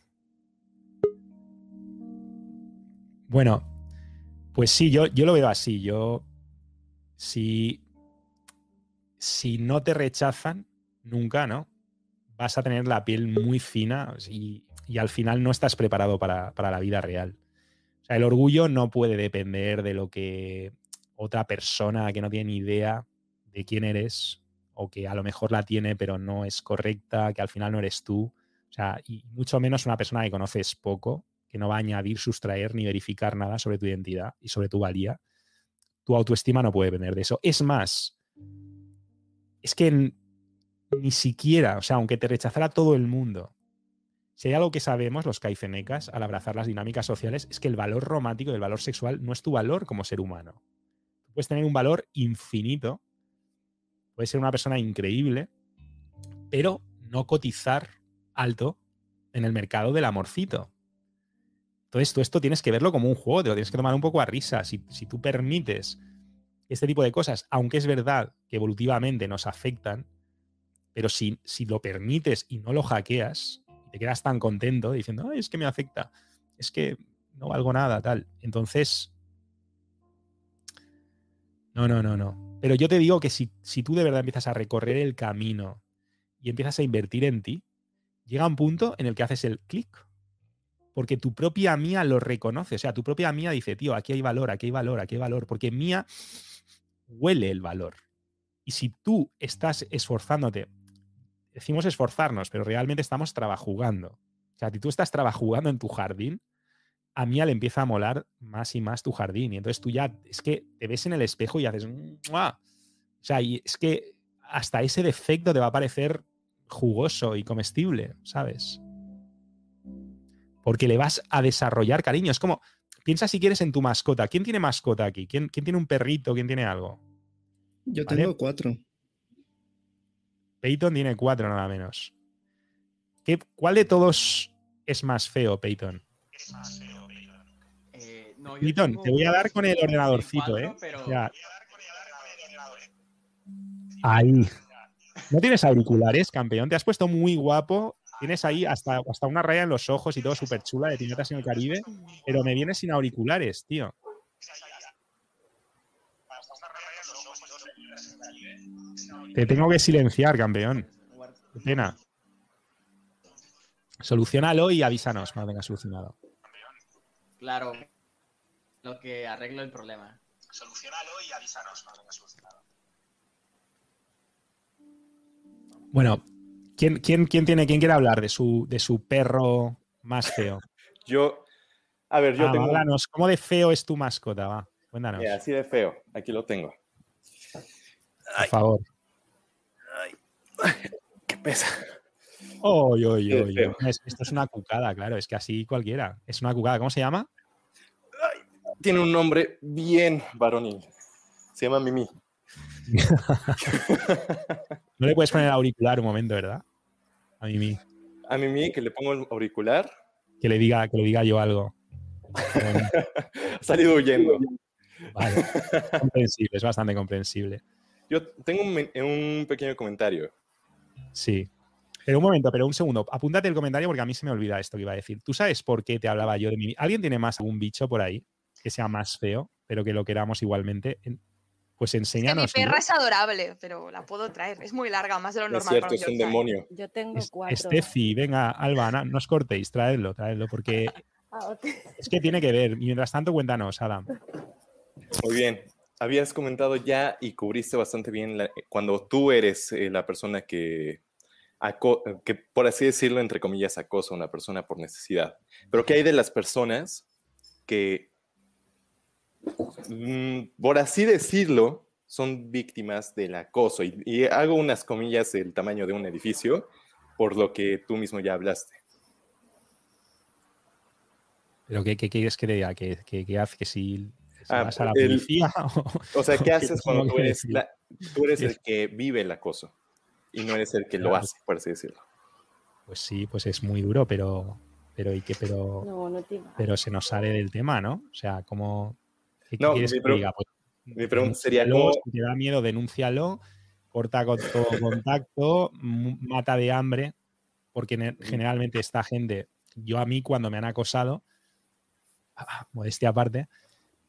Speaker 1: Bueno, pues sí, yo, yo lo veo así. Yo, si, si no te rechazan, nunca, ¿no? Vas a tener la piel muy fina y, y al final no estás preparado para, para la vida real. O sea, el orgullo no puede depender de lo que otra persona que no tiene ni idea de quién eres o que a lo mejor la tiene pero no es correcta, que al final no eres tú. O sea, y mucho menos una persona que conoces poco, que no va a añadir, sustraer ni verificar nada sobre tu identidad y sobre tu valía. Tu autoestima no puede depender de eso. Es más, es que ni siquiera, o sea, aunque te rechazara todo el mundo, si hay algo que sabemos los caifenecas al abrazar las dinámicas sociales es que el valor romántico y el valor sexual no es tu valor como ser humano. Tú puedes tener un valor infinito, puedes ser una persona increíble, pero no cotizar alto en el mercado del amorcito. Entonces, tú esto tienes que verlo como un juego, te lo tienes que tomar un poco a risa. Si, si tú permites este tipo de cosas, aunque es verdad que evolutivamente nos afectan, pero si, si lo permites y no lo hackeas, te quedas tan contento diciendo, ay, es que me afecta, es que no valgo nada, tal. Entonces, no, no, no, no. Pero yo te digo que si, si tú de verdad empiezas a recorrer el camino y empiezas a invertir en ti, llega un punto en el que haces el clic. Porque tu propia Mía lo reconoce. O sea, tu propia Mía dice, tío, aquí hay valor, aquí hay valor, aquí hay valor. Porque Mía huele el valor. Y si tú estás esforzándote, decimos esforzarnos, pero realmente estamos trabajugando. O sea, si tú estás trabajugando en tu jardín, a Mía le empieza a molar más y más tu jardín. Y entonces tú ya, es que te ves en el espejo y haces, ¡mua! O sea, y es que hasta ese defecto te va a parecer jugoso y comestible, ¿sabes? Porque le vas a desarrollar cariño. Es como, piensa si quieres en tu mascota. ¿Quién tiene mascota aquí? ¿Quién, quién tiene un perrito? ¿Quién tiene algo?
Speaker 6: Yo
Speaker 1: ¿Vale?
Speaker 6: tengo cuatro.
Speaker 1: Peyton tiene cuatro nada menos. ¿Qué, ¿Cuál de todos es más feo, Peyton?
Speaker 3: Eh, no, yo
Speaker 1: Peyton,
Speaker 3: tengo
Speaker 1: te voy a dar con el
Speaker 3: sí,
Speaker 1: ordenadorcito,
Speaker 3: cuatro,
Speaker 1: ¿eh?
Speaker 3: pero
Speaker 1: O sea, ahí. ¿No tienes auriculares, campeón? Te has puesto muy guapo. Tienes ahí hasta, hasta una raya en los ojos y todo súper chula de Piratas en el Caribe, pero me vienes sin auriculares, tío. Te tengo que silenciar, campeón. Qué pena. Solucionalo y avísanos cuando tengas solucionado.
Speaker 3: claro, lo que arreglo el problema.
Speaker 1: Solucionalo y avísanos cuando tengas solucionado. Bueno, ¿quién, quién, quién, tiene, quién quiere hablar de su, de su perro más feo?
Speaker 2: Yo, a ver, yo
Speaker 1: Ah,
Speaker 2: tengo...
Speaker 1: háblanos, ¿cómo de feo es tu mascota? Va, cuéntanos,
Speaker 2: Mira, así de feo. Aquí lo tengo.
Speaker 1: por favor.
Speaker 2: ¿Qué pesa?
Speaker 1: Oy, oy,
Speaker 2: Qué
Speaker 1: oy,
Speaker 2: feo.
Speaker 1: oy. Es- Esto es una cucada, claro, es que así cualquiera. Es una cucada. ¿Cómo se llama?
Speaker 2: Tiene un nombre bien varonil. Se llama Mimi.
Speaker 1: No le puedes poner auricular un momento, ¿verdad? A Mimi.
Speaker 2: A Mimi, que le pongo el auricular,
Speaker 1: Que le diga, que le diga yo algo. Bueno,
Speaker 2: ha salido huyendo.
Speaker 1: vale. Comprensible, es bastante comprensible.
Speaker 2: Yo tengo un, un pequeño comentario.
Speaker 1: Sí. Pero un momento, pero un segundo. Apúntate el comentario porque a mí se me olvida esto que iba a decir. ¿Tú sabes por qué te hablaba yo de Mimi? ¿Alguien tiene más algún bicho por ahí que sea más feo, pero que lo queramos igualmente? Pues
Speaker 5: Es que mi
Speaker 1: enséñanos.
Speaker 5: perra es adorable, pero la puedo traer. Es muy larga, más de lo
Speaker 2: No es
Speaker 5: normal.
Speaker 2: cierto,
Speaker 5: para
Speaker 2: es
Speaker 5: un
Speaker 2: un
Speaker 5: yozai.
Speaker 2: demonio.
Speaker 4: Yo tengo
Speaker 1: Es-
Speaker 4: cuatro.
Speaker 1: Estefi, venga, Alba, no, no os cortéis, traedlo, traedlo, porque
Speaker 4: Ah, ok.
Speaker 1: es que tiene que ver. Y mientras tanto, cuéntanos, Adam.
Speaker 2: Muy bien. Habías comentado ya y cubriste bastante bien la- cuando tú eres eh, la persona que, aco- que, por así decirlo, entre comillas, acosa a una persona por necesidad. Pero ¿qué hay de las personas que, mm, por así decirlo, son víctimas del acoso? Y, y hago unas comillas del tamaño de un edificio, por lo que tú mismo ya hablaste.
Speaker 1: ¿Pero qué, qué quieres que te diga? ¿Que, que, que hace que si, que si
Speaker 2: Ah,
Speaker 1: vas a la
Speaker 2: el-
Speaker 1: policía? O,
Speaker 2: O sea, ¿qué
Speaker 1: qué
Speaker 2: haces cuando
Speaker 1: tengo
Speaker 2: tú
Speaker 1: que
Speaker 2: eres,
Speaker 1: decir?
Speaker 2: la- tú eres
Speaker 1: Sí.
Speaker 2: el que vive el acoso y no eres el que lo
Speaker 1: Claro.
Speaker 2: hace, por así decirlo?
Speaker 1: Pues sí, pues es muy duro, pero, pero, ¿y qué? Pero,
Speaker 4: No, no te va.
Speaker 1: pero se nos sale del tema, ¿no? O sea, ¿cómo, ¿qué, qué
Speaker 2: No,
Speaker 1: quieres
Speaker 2: mi
Speaker 1: que te
Speaker 2: pregu-
Speaker 1: diga? Pues
Speaker 2: mi pregunta sería,
Speaker 1: denúncialo,
Speaker 2: ¿cómo-
Speaker 1: si te da miedo, denúncialo, corta con todo contacto, m- mata de hambre, porque ne- generalmente esta gente, yo a mí cuando me han acosado, ah, modestia aparte,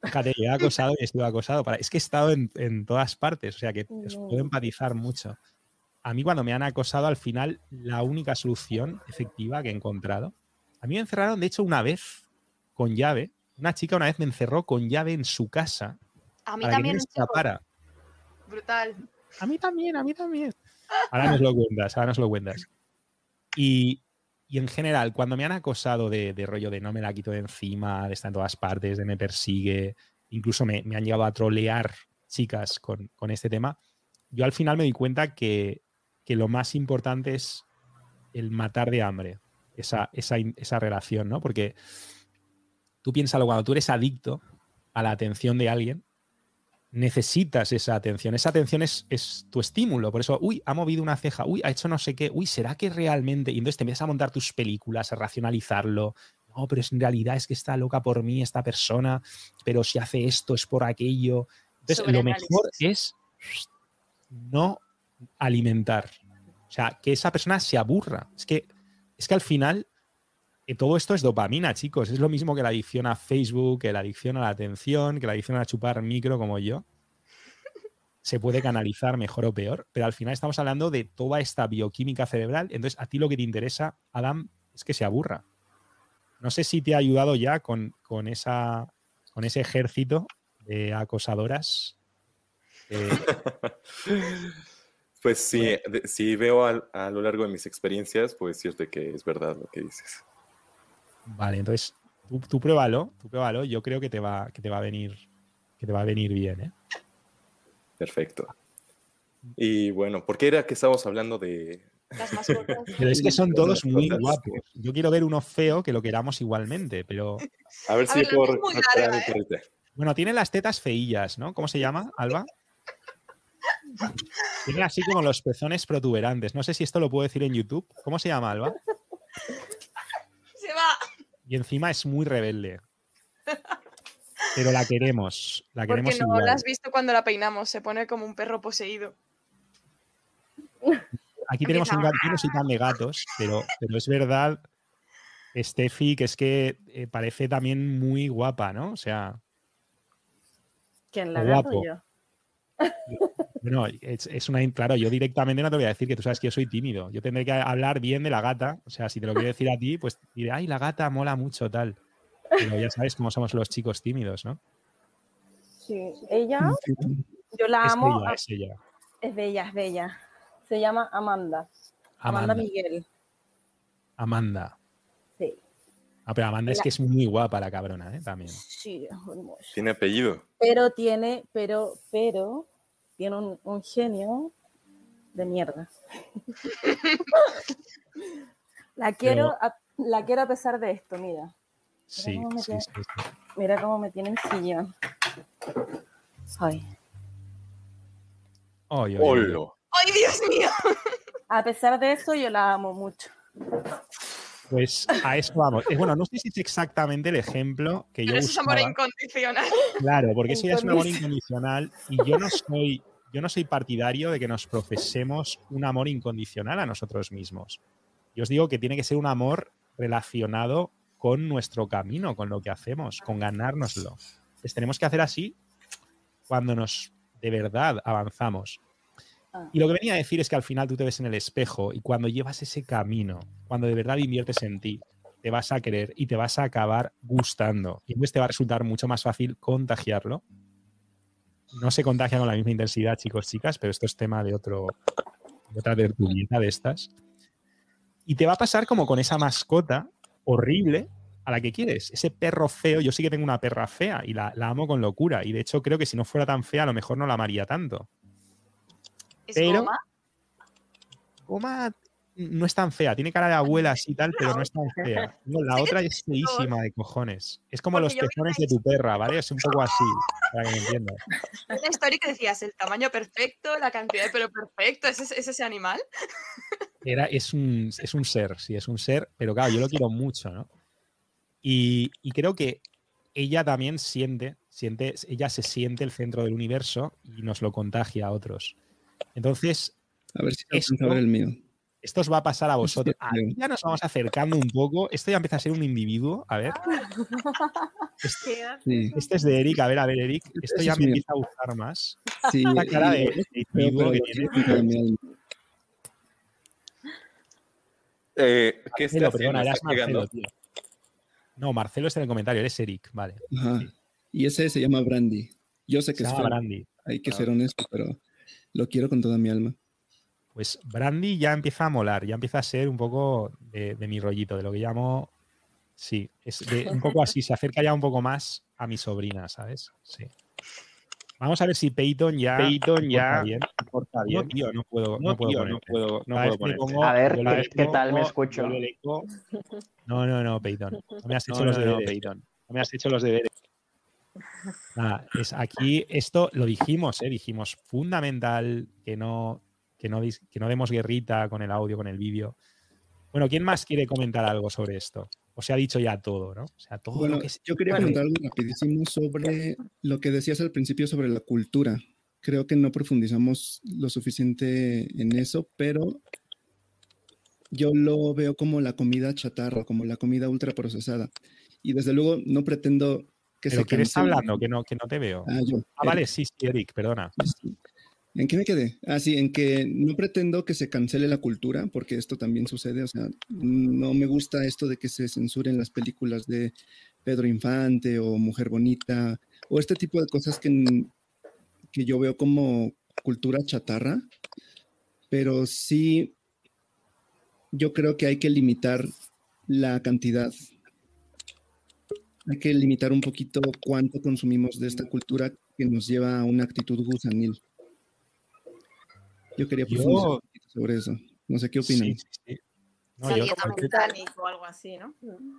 Speaker 1: Fíjate, yo he acosado y he sido acosado. Para... Es que he estado en, en todas partes, o sea que os
Speaker 7: No.
Speaker 1: puedo empatizar mucho. A mí cuando me han acosado, al final, la única solución efectiva que he encontrado, a mí me encerraron, de hecho, una vez con llave. Una chica una vez me encerró con llave en su casa
Speaker 5: A mí
Speaker 1: para que no
Speaker 5: también
Speaker 1: me
Speaker 5: un chico.
Speaker 1: escapara.
Speaker 5: Brutal.
Speaker 1: A mí también, a mí también. Ahora nos lo cuentas, ahora nos lo cuentas. Y, y en general, cuando me han acosado de, de rollo de no me la quito de encima, de estar en todas partes, de me persigue, incluso me, me han llegado a trolear chicas con, con este tema, yo al final me di cuenta que, que lo más importante es el matar de hambre esa, esa, esa relación, ¿no? Porque tú piénsalo, cuando tú eres adicto a la atención de alguien, necesitas esa atención. Esa atención es, es tu estímulo. Por eso, uy, ha movido una ceja, uy, ha hecho no sé qué, uy, ¿será que realmente? Y entonces te empiezas a montar tus películas, a racionalizarlo. No, pero en realidad es que está loca por mí esta persona, pero si hace esto es por aquello. Entonces, lo mejor es no alimentar. O sea, que esa persona se aburra. Es que, es que al final eh, todo esto es dopamina, chicos. Es lo mismo que la adicción a Facebook, que la adicción a la atención, que la adicción a chupar micro como yo. Se puede canalizar mejor o peor, pero al final estamos hablando de toda esta bioquímica cerebral. Entonces, a ti lo que te interesa, Adam, es que se aburra. No sé si te ha ayudado ya con, con, esa, con ese ejército de acosadoras. Eh,
Speaker 2: Pues sí, de- si veo al- a, lo largo de mis experiencias, pues cierto que es verdad lo que dices.
Speaker 1: Vale, entonces tú, tú pruébalo, tú pruébalo. Yo creo que te va, que te va a venir, que te va a venir bien, ¿eh?
Speaker 2: Perfecto. Y bueno, ¿por qué era que estábamos hablando de...?
Speaker 5: Las mascotas.
Speaker 1: Pero es que son
Speaker 2: Las
Speaker 1: todos muy
Speaker 2: mascotas.
Speaker 1: guapos. Yo quiero ver uno feo que lo queramos igualmente, pero
Speaker 2: A ver
Speaker 5: A
Speaker 2: si
Speaker 5: ver, la
Speaker 2: puedo
Speaker 5: mía es muy
Speaker 2: recuperar
Speaker 5: larga,
Speaker 2: mi
Speaker 5: ¿eh?
Speaker 2: perrita.
Speaker 1: bueno, tiene las tetas feillas, ¿no? ¿Cómo se llama, Alba? Tiene así como los pezones protuberantes. No sé si esto lo puedo decir en YouTube. ¿Cómo se llama, Alba?
Speaker 5: Se va.
Speaker 1: Y encima es muy rebelde. Pero la queremos. La
Speaker 5: Porque
Speaker 1: queremos
Speaker 5: no
Speaker 1: igual.
Speaker 5: la has visto cuando la peinamos. Se pone como un perro poseído.
Speaker 1: Aquí tenemos un gato, yo no soy tan de gatos, pero, pero es verdad, Steffi, que es que eh, parece también muy guapa, ¿no? O sea,
Speaker 7: ¿Quién,
Speaker 1: o
Speaker 7: la gato
Speaker 1: guapo.
Speaker 7: o yo?
Speaker 1: Bueno, es, es una. Claro, yo directamente no te voy a decir que tú sabes que yo soy tímido. Yo tendré que hablar bien de la gata. O sea, si te lo quiero decir a ti, pues diré, ay, la gata mola mucho, tal. Pero ya sabes cómo somos los chicos tímidos, ¿no?
Speaker 7: Sí. Ella, yo la
Speaker 1: Es
Speaker 7: amo.
Speaker 1: ella,
Speaker 7: a-
Speaker 1: es ella.
Speaker 7: Es bella, es bella. Se llama Amanda. Amanda,
Speaker 1: Amanda.
Speaker 7: Miguel.
Speaker 1: Amanda.
Speaker 7: Sí.
Speaker 1: Ah, pero Amanda es que es muy guapa la cabrona, ¿eh? También.
Speaker 7: Sí, es hermosa.
Speaker 2: Tiene apellido.
Speaker 7: Pero tiene, pero, pero, tiene un, un genio de mierda. la quiero,
Speaker 1: Pero-
Speaker 7: a, la quiero a pesar de esto, mira.
Speaker 1: Sí,
Speaker 7: cómo me
Speaker 1: sí,
Speaker 7: tiene.
Speaker 1: sí, sí.
Speaker 7: Mira cómo me tiene el sillón. Ay.
Speaker 1: Oy, oy, oy, oy.
Speaker 2: ¡Holo!
Speaker 5: ¡Ay, Dios mío!
Speaker 7: A pesar de eso, yo la amo mucho.
Speaker 1: Pues a eso vamos. Eh, Bueno, no sé si es exactamente el ejemplo que yo
Speaker 5: Pero eso es amor
Speaker 1: buscaba.
Speaker 5: incondicional.
Speaker 1: Claro, porque eso ya es un amor
Speaker 7: Incondicional.
Speaker 1: incondicional y yo no soy, yo no soy partidario de que nos profesemos un amor incondicional a nosotros mismos. Yo os digo que tiene que ser un amor relacionado con nuestro camino, con lo que hacemos, con ganárnoslo. Pues tenemos que hacer así cuando nos de verdad avanzamos.
Speaker 7: Ah.
Speaker 1: Y lo que venía a decir es que al final tú te ves en el espejo y cuando llevas ese camino, cuando de verdad inviertes en ti, te vas a querer y te vas a acabar gustando. Y entonces te va a resultar mucho más fácil contagiarlo. No se contagia con la misma intensidad, chicos, chicas, pero esto es tema de, otro, de otra tertulieta de estas. Y te va a pasar como con esa mascota horrible a la que quieres. Ese perro feo, yo sí que tengo una perra fea y la, la amo con locura. Y de hecho creo que si no fuera tan fea, a lo mejor no la amaría tanto.
Speaker 5: Es
Speaker 1: Pero-
Speaker 5: goma.
Speaker 1: Goma no es tan fea, tiene cara de abuela así y tal, pero no es tan fea. No, la
Speaker 5: Sí que
Speaker 1: otra
Speaker 5: tienes
Speaker 1: es feísima de cojones. Es como
Speaker 5: Porque
Speaker 1: los
Speaker 5: yo vi
Speaker 1: pezones
Speaker 5: una
Speaker 1: de tu perra, ¿vale? Es un poco así, para que me entiendas.
Speaker 5: Una historia que decías el tamaño perfecto, la cantidad de pelo perfecto. ¿Es, ese- es ese animal?
Speaker 1: Era, es, un, es un ser, sí, es un ser, pero claro, yo lo quiero mucho, ¿no? Y, y creo que ella también siente, siente, ella se siente el centro del universo y nos lo contagia a otros. Entonces,
Speaker 6: A ver si
Speaker 1: Esto-
Speaker 6: alcanza a ver el mío.
Speaker 1: Esto os va a pasar a vosotros.
Speaker 6: Sí,
Speaker 1: Aquí ya nos vamos acercando un poco. Esto ya empieza a ser un individuo. A ver. Este,
Speaker 4: ¿Qué haces?
Speaker 6: Sí,
Speaker 1: este es de Eric. A ver, a ver, Eric. Esto
Speaker 6: Ese
Speaker 1: ya
Speaker 6: es
Speaker 1: me
Speaker 6: mío.
Speaker 1: empieza a gustar más.
Speaker 6: sí.
Speaker 1: Esta cara de,
Speaker 6: y-
Speaker 1: de
Speaker 6: pero,
Speaker 1: individuo
Speaker 6: pero
Speaker 1: que
Speaker 6: lo
Speaker 1: tiene.
Speaker 6: quiero con toda mi alma.
Speaker 2: Eh, ¿Qué está
Speaker 1: Marcelo,
Speaker 2: haciendo?
Speaker 1: perdona,
Speaker 2: ¿Está
Speaker 1: eras Marcelo,
Speaker 2: llegando?
Speaker 1: tío. No, Marcelo está en el comentario, eres Eric, vale.
Speaker 6: Ajá.
Speaker 1: Sí.
Speaker 6: Y ese se llama Brandy. Yo sé que
Speaker 1: Se
Speaker 6: es
Speaker 1: llama
Speaker 6: feo,
Speaker 1: Brandy.
Speaker 6: hay que
Speaker 2: Ah.
Speaker 6: ser honesto, pero lo quiero con toda mi alma.
Speaker 1: Pues Brandy ya empieza a molar, ya empieza a ser un poco de, de mi rollito, de lo que llamo. Sí, es de, un poco así, se acerca ya un poco más a mi sobrina, ¿sabes? Sí. Vamos a ver si Peyton ya.
Speaker 8: Peyton ya
Speaker 1: bien.
Speaker 8: porta
Speaker 1: No,
Speaker 8: bien.
Speaker 1: tío, no puedo,
Speaker 8: No,
Speaker 1: no puedo
Speaker 8: tío,
Speaker 1: poner.
Speaker 8: no puedo, no
Speaker 1: Cada
Speaker 8: puedo
Speaker 1: vez que le
Speaker 8: ponerte.
Speaker 1: pongo,
Speaker 9: A ver,
Speaker 1: vuelve el
Speaker 9: ¿qué, qué
Speaker 1: eco,
Speaker 9: tal me escucho?
Speaker 1: vuelve el eco. No, no, no, Peyton. No me has hecho
Speaker 8: No,
Speaker 1: los
Speaker 8: no, no,
Speaker 1: deberes.
Speaker 8: Peyton. No me has hecho los deberes.
Speaker 1: Nada, es aquí, esto lo dijimos, ¿eh? Dijimos fundamental que no, que, no, dis- que no demos guerrita con el audio, con el vídeo. Bueno, ¿quién más quiere comentar algo sobre esto? O se ha dicho ya todo, ¿no? O sea, todo
Speaker 6: Bueno,
Speaker 1: lo que es.
Speaker 6: yo quería
Speaker 4: Bueno.
Speaker 6: comentar algo rapidísimo sobre lo que decías al principio sobre la cultura. Creo que no profundizamos lo suficiente en eso, pero yo lo veo como la comida chatarra, como la comida ultraprocesada. Y desde luego no pretendo que
Speaker 1: Pero
Speaker 6: se
Speaker 1: ¿quién está
Speaker 6: cancele.
Speaker 1: hablando? Que no, que no te veo.
Speaker 6: Ah, yo.
Speaker 1: Ah, vale, sí, sí, Eric, perdona.
Speaker 6: Sí. ¿En qué me quedé? Ah, sí, en que no pretendo que se cancele la cultura, porque esto también sucede. O sea, no me gusta esto de que se censuren las películas de Pedro Infante o Mujer Bonita, o este tipo de cosas que, que yo veo como cultura chatarra, pero sí yo creo que hay que limitar la cantidad. Hay que limitar un poquito cuánto consumimos de esta cultura que nos lleva a una actitud gusanil. Yo quería
Speaker 1: Yo-
Speaker 6: profundizar un poquito sobre eso. No sé qué opinan.
Speaker 1: Sí, sí, sí. No,
Speaker 5: Esa
Speaker 1: yo,
Speaker 5: dieta
Speaker 1: yo-
Speaker 4: Titanic o algo así, ¿no?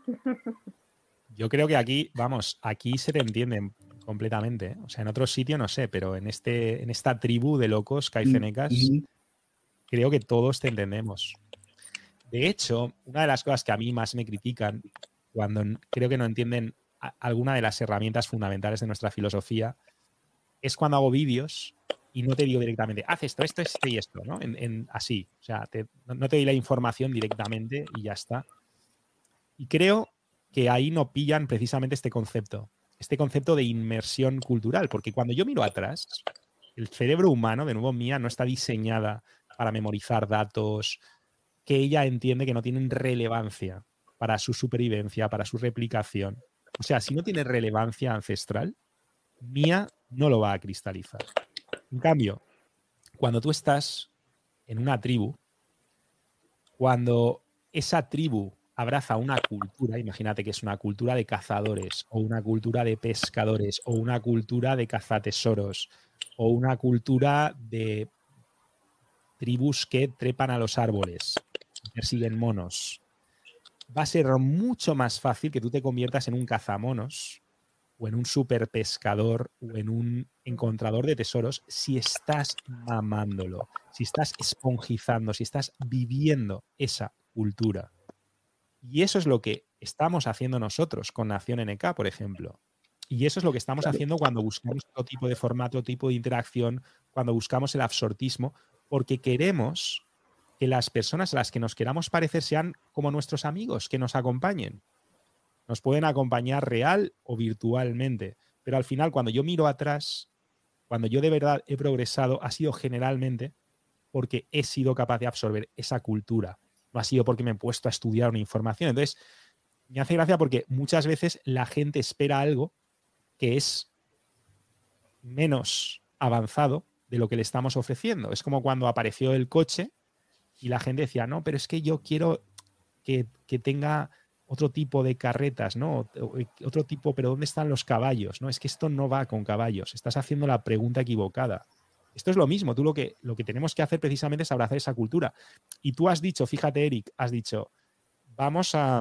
Speaker 1: yo creo que aquí, vamos, aquí se te entiende completamente. ¿eh? O sea, en otro sitio no sé, pero en, este, en esta tribu de locos caicenecas,
Speaker 6: Ujú.
Speaker 1: creo que todos te entendemos. De hecho, una de las cosas que a mí más me critican cuando n- creo que no entienden a- alguna de las herramientas fundamentales de nuestra filosofía es cuando hago vídeos y no te digo directamente, haz esto, esto, esto y esto, ¿no? En, en- así. O sea, te- no, no te doy la información directamente y ya está. Y creo que ahí no pillan precisamente este concepto, este concepto de inmersión cultural, porque cuando yo miro atrás, el cerebro humano, de nuevo mía, no está diseñada para memorizar datos que ella entiende que no tienen relevancia para su supervivencia, para su replicación. O sea, si no tiene relevancia ancestral, mía no lo va a cristalizar. En cambio, cuando tú estás en una tribu, cuando esa tribu abraza una cultura, imagínate que es una cultura de cazadores, o una cultura de pescadores, o una cultura de cazatesoros, o una cultura de tribus que trepan a los árboles, persiguen monos, va a ser mucho más fácil que tú te conviertas en un cazamonos o en un super pescador o en un encontrador de tesoros si estás mamándolo, si estás esponjizando, si estás viviendo esa cultura. Y eso es lo que estamos haciendo nosotros con Nación N K, por ejemplo. Y eso es lo que estamos haciendo cuando buscamos todo tipo de formato, tipo de interacción, cuando buscamos el absortismo, porque queremos que las personas a las que nos queramos parecer sean como nuestros amigos, que nos acompañen. Nos pueden acompañar real o virtualmente, pero al final cuando yo miro atrás, cuando yo de verdad he progresado, ha sido generalmente porque he sido capaz de absorber esa cultura, no ha sido porque me he puesto a estudiar una información. Entonces, me hace gracia porque muchas veces la gente espera algo que es menos avanzado de lo que le estamos ofreciendo. Es como cuando apareció el coche y la gente decía, no, pero es que yo quiero que, que tenga otro tipo de carretas, ¿no? Otro tipo, pero ¿dónde están los caballos? No, es que esto no va con caballos. Estás haciendo la pregunta equivocada. Esto es lo mismo. Tú lo que, lo que tenemos que hacer precisamente es abrazar esa cultura. Y tú has dicho, fíjate, Eric, has dicho, vamos a,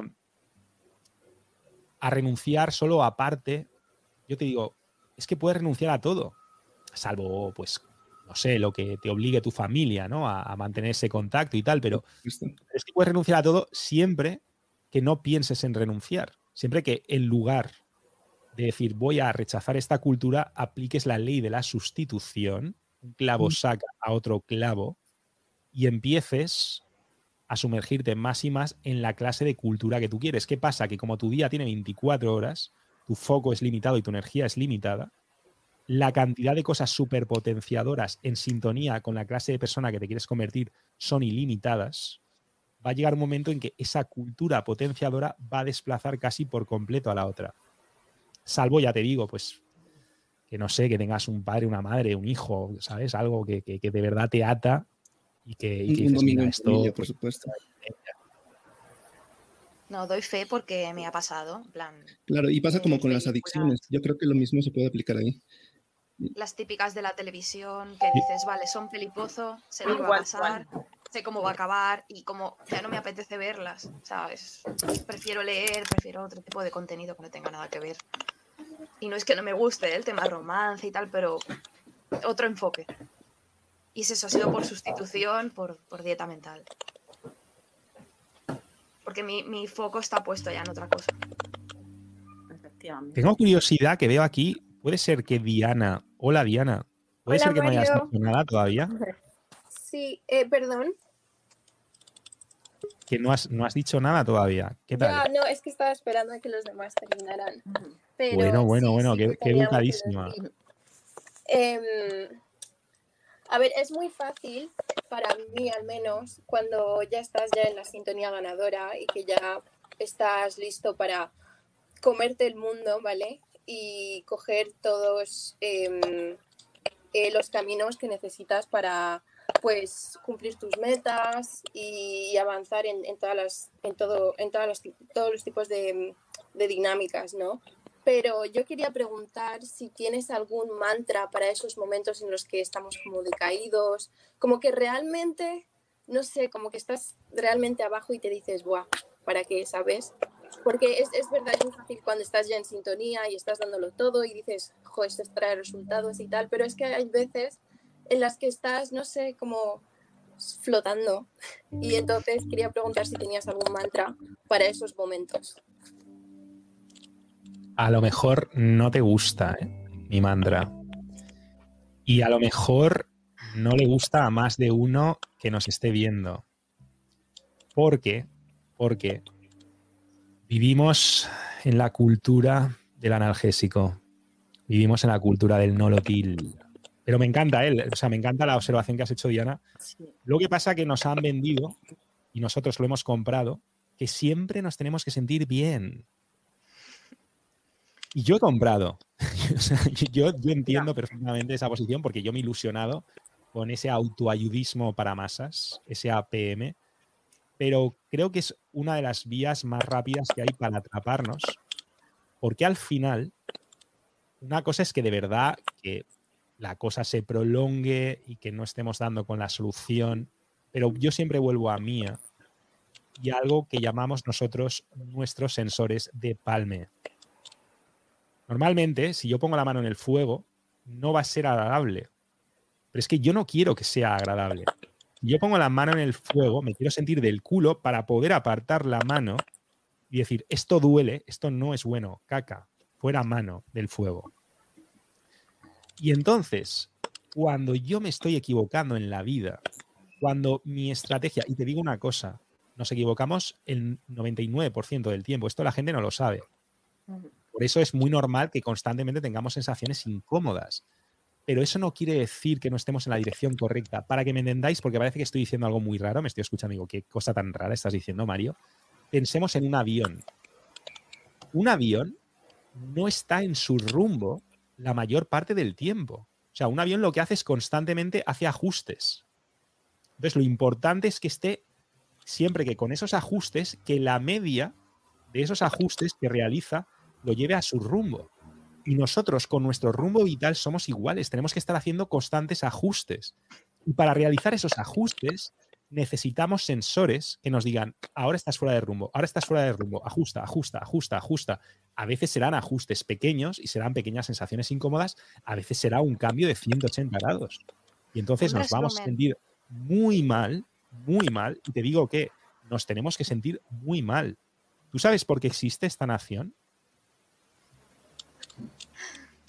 Speaker 1: a renunciar solo a parte. Yo te digo, es que puedes renunciar a todo, salvo, pues, no sé, lo que te obligue tu familia, ¿no? A, a mantener ese contacto y tal, pero
Speaker 6: Listo.
Speaker 1: es que puedes renunciar a todo siempre que no pienses en renunciar. Siempre que en lugar de decir voy a rechazar esta cultura, apliques la ley de la sustitución, un clavo saca a otro clavo, y empieces a sumergirte más y más en la clase de cultura que tú quieres. ¿Qué pasa? Que como tu día tiene veinticuatro horas, tu foco es limitado y tu energía es limitada, la cantidad de cosas superpotenciadoras en sintonía con la clase de persona que te quieres convertir son ilimitadas. Va a llegar un momento en que esa cultura potenciadora va a desplazar casi por completo a la otra. Salvo, ya te digo, pues que no sé, que tengas un padre, una madre, un hijo, ¿sabes? Algo que, que, que de verdad te ata y que, y que
Speaker 6: Un
Speaker 1: dices,
Speaker 6: domingo
Speaker 1: mira,
Speaker 6: en
Speaker 1: esto...
Speaker 6: familia, por
Speaker 1: pues,
Speaker 6: supuesto.
Speaker 5: No, doy fe porque me ha pasado. En plan,
Speaker 6: Claro, y pasa
Speaker 5: eh,
Speaker 6: como con las
Speaker 5: películas,
Speaker 6: adicciones. Yo creo que lo mismo se puede aplicar ahí.
Speaker 5: las típicas de la televisión que dices, vale, son pelipozo, sé lo que va a
Speaker 4: Igual,
Speaker 5: pasar, sé cómo va a acabar y como ya no me apetece verlas, ¿sabes? Prefiero leer, prefiero otro tipo de contenido que no tenga nada que ver. Y no es que no me guste ¿eh? el tema romance y tal, pero otro enfoque. Y eso ha sido por sustitución, por, por dieta mental. Porque mi, mi foco está puesto ya en otra cosa.
Speaker 4: Efectivamente.
Speaker 1: Tengo curiosidad que veo aquí. Puede ser que Diana. Hola, Diana. Puede
Speaker 9: Hola,
Speaker 1: ser que no hayas
Speaker 9: Mario.
Speaker 1: dicho nada todavía.
Speaker 9: Sí, eh, perdón.
Speaker 1: Que no has, no has dicho nada todavía. ¿Qué tal?
Speaker 9: Ya, no, es que estaba esperando a que los demás terminaran. Pero
Speaker 1: Bueno, bueno,
Speaker 9: sí,
Speaker 1: bueno,
Speaker 9: sí
Speaker 1: qué,
Speaker 9: que
Speaker 1: qué
Speaker 9: tenía algo que
Speaker 1: educadísima.
Speaker 9: decir. Em, a ver, es muy fácil, para mí al menos, cuando ya estás ya en la sintonía ganadora y que ya estás listo para comerte el mundo, ¿vale? Y coger todos em, eh, los caminos que necesitas para pues cumplir tus metas y avanzar en, en todas las en todo en todas las, todos los tipos de, de dinámicas, ¿no? Pero yo quería preguntar si tienes algún mantra para esos momentos en los que estamos como decaídos, como que realmente, no sé, como que estás realmente abajo y te dices, buah, ¿para qué? ¿Sabes? Porque es, es verdad, es muy fácil cuando estás ya en sintonía y estás dándolo todo y dices, jo, esto trae resultados y tal, pero es que hay veces en las que estás, no sé, como flotando. Y entonces quería preguntar si tenías algún mantra para esos momentos.
Speaker 1: A lo mejor no te gusta, ¿eh? Mi mantra. Y a lo mejor no le gusta a más de uno que nos esté viendo. ¿Por qué? Porque vivimos en la cultura del analgésico. Vivimos en la cultura del nolotil. Pero me encanta él, o sea, me encanta la observación que has hecho, Diana.
Speaker 4: Sí.
Speaker 1: Lo que pasa es que nos han vendido, y nosotros lo hemos comprado, que siempre nos tenemos que sentir bien. Y yo he comprado. O sea, yo, yo entiendo perfectamente esa posición porque yo me he ilusionado con ese autoayudismo para masas, ese A P M, pero creo que es una de las vías más rápidas que hay para atraparnos, porque al final, una cosa es que de verdad que la cosa se prolongue y que no estemos dando con la solución, pero yo siempre vuelvo a Mía y a algo que llamamos nosotros nuestros sensores de palme. Normalmente, si yo pongo la mano en el fuego, no va a ser agradable. Pero es que yo no quiero que sea agradable. Si yo pongo la mano en el fuego, me quiero sentir del culo para poder apartar la mano y decir, esto duele, esto no es bueno, caca, fuera mano del fuego. Y entonces, cuando yo me estoy equivocando en la vida, cuando mi estrategia, y te digo una cosa, nos equivocamos el noventa y nueve por ciento del tiempo, esto la gente no lo sabe. Por eso es muy normal que constantemente tengamos sensaciones incómodas. Pero eso no quiere decir que no estemos en la dirección correcta. Para que me entendáis, porque parece que estoy diciendo algo muy raro, me estoy escuchando y digo, qué cosa tan rara estás diciendo, Mario. Pensemos en un avión. Un avión no está en su rumbo la mayor parte del tiempo. O sea, un avión lo que hace es constantemente hace ajustes. Entonces, lo importante es que esté siempre que con esos ajustes, que la media de esos ajustes que realiza lo lleve a su rumbo. Y nosotros con nuestro rumbo vital somos iguales, tenemos que estar haciendo constantes ajustes. Y para realizar esos ajustes necesitamos sensores que nos digan, ahora estás fuera de rumbo, ahora estás fuera de rumbo, ajusta, ajusta, ajusta, ajusta. A veces serán ajustes pequeños y serán pequeñas sensaciones incómodas, a veces será un cambio de ciento ochenta grados. Y entonces
Speaker 5: Un
Speaker 1: nos vamos a
Speaker 5: resumen.
Speaker 1: sentir muy mal, muy mal, y te digo que nos tenemos que sentir muy mal. ¿Tú sabes por qué existe esta nación?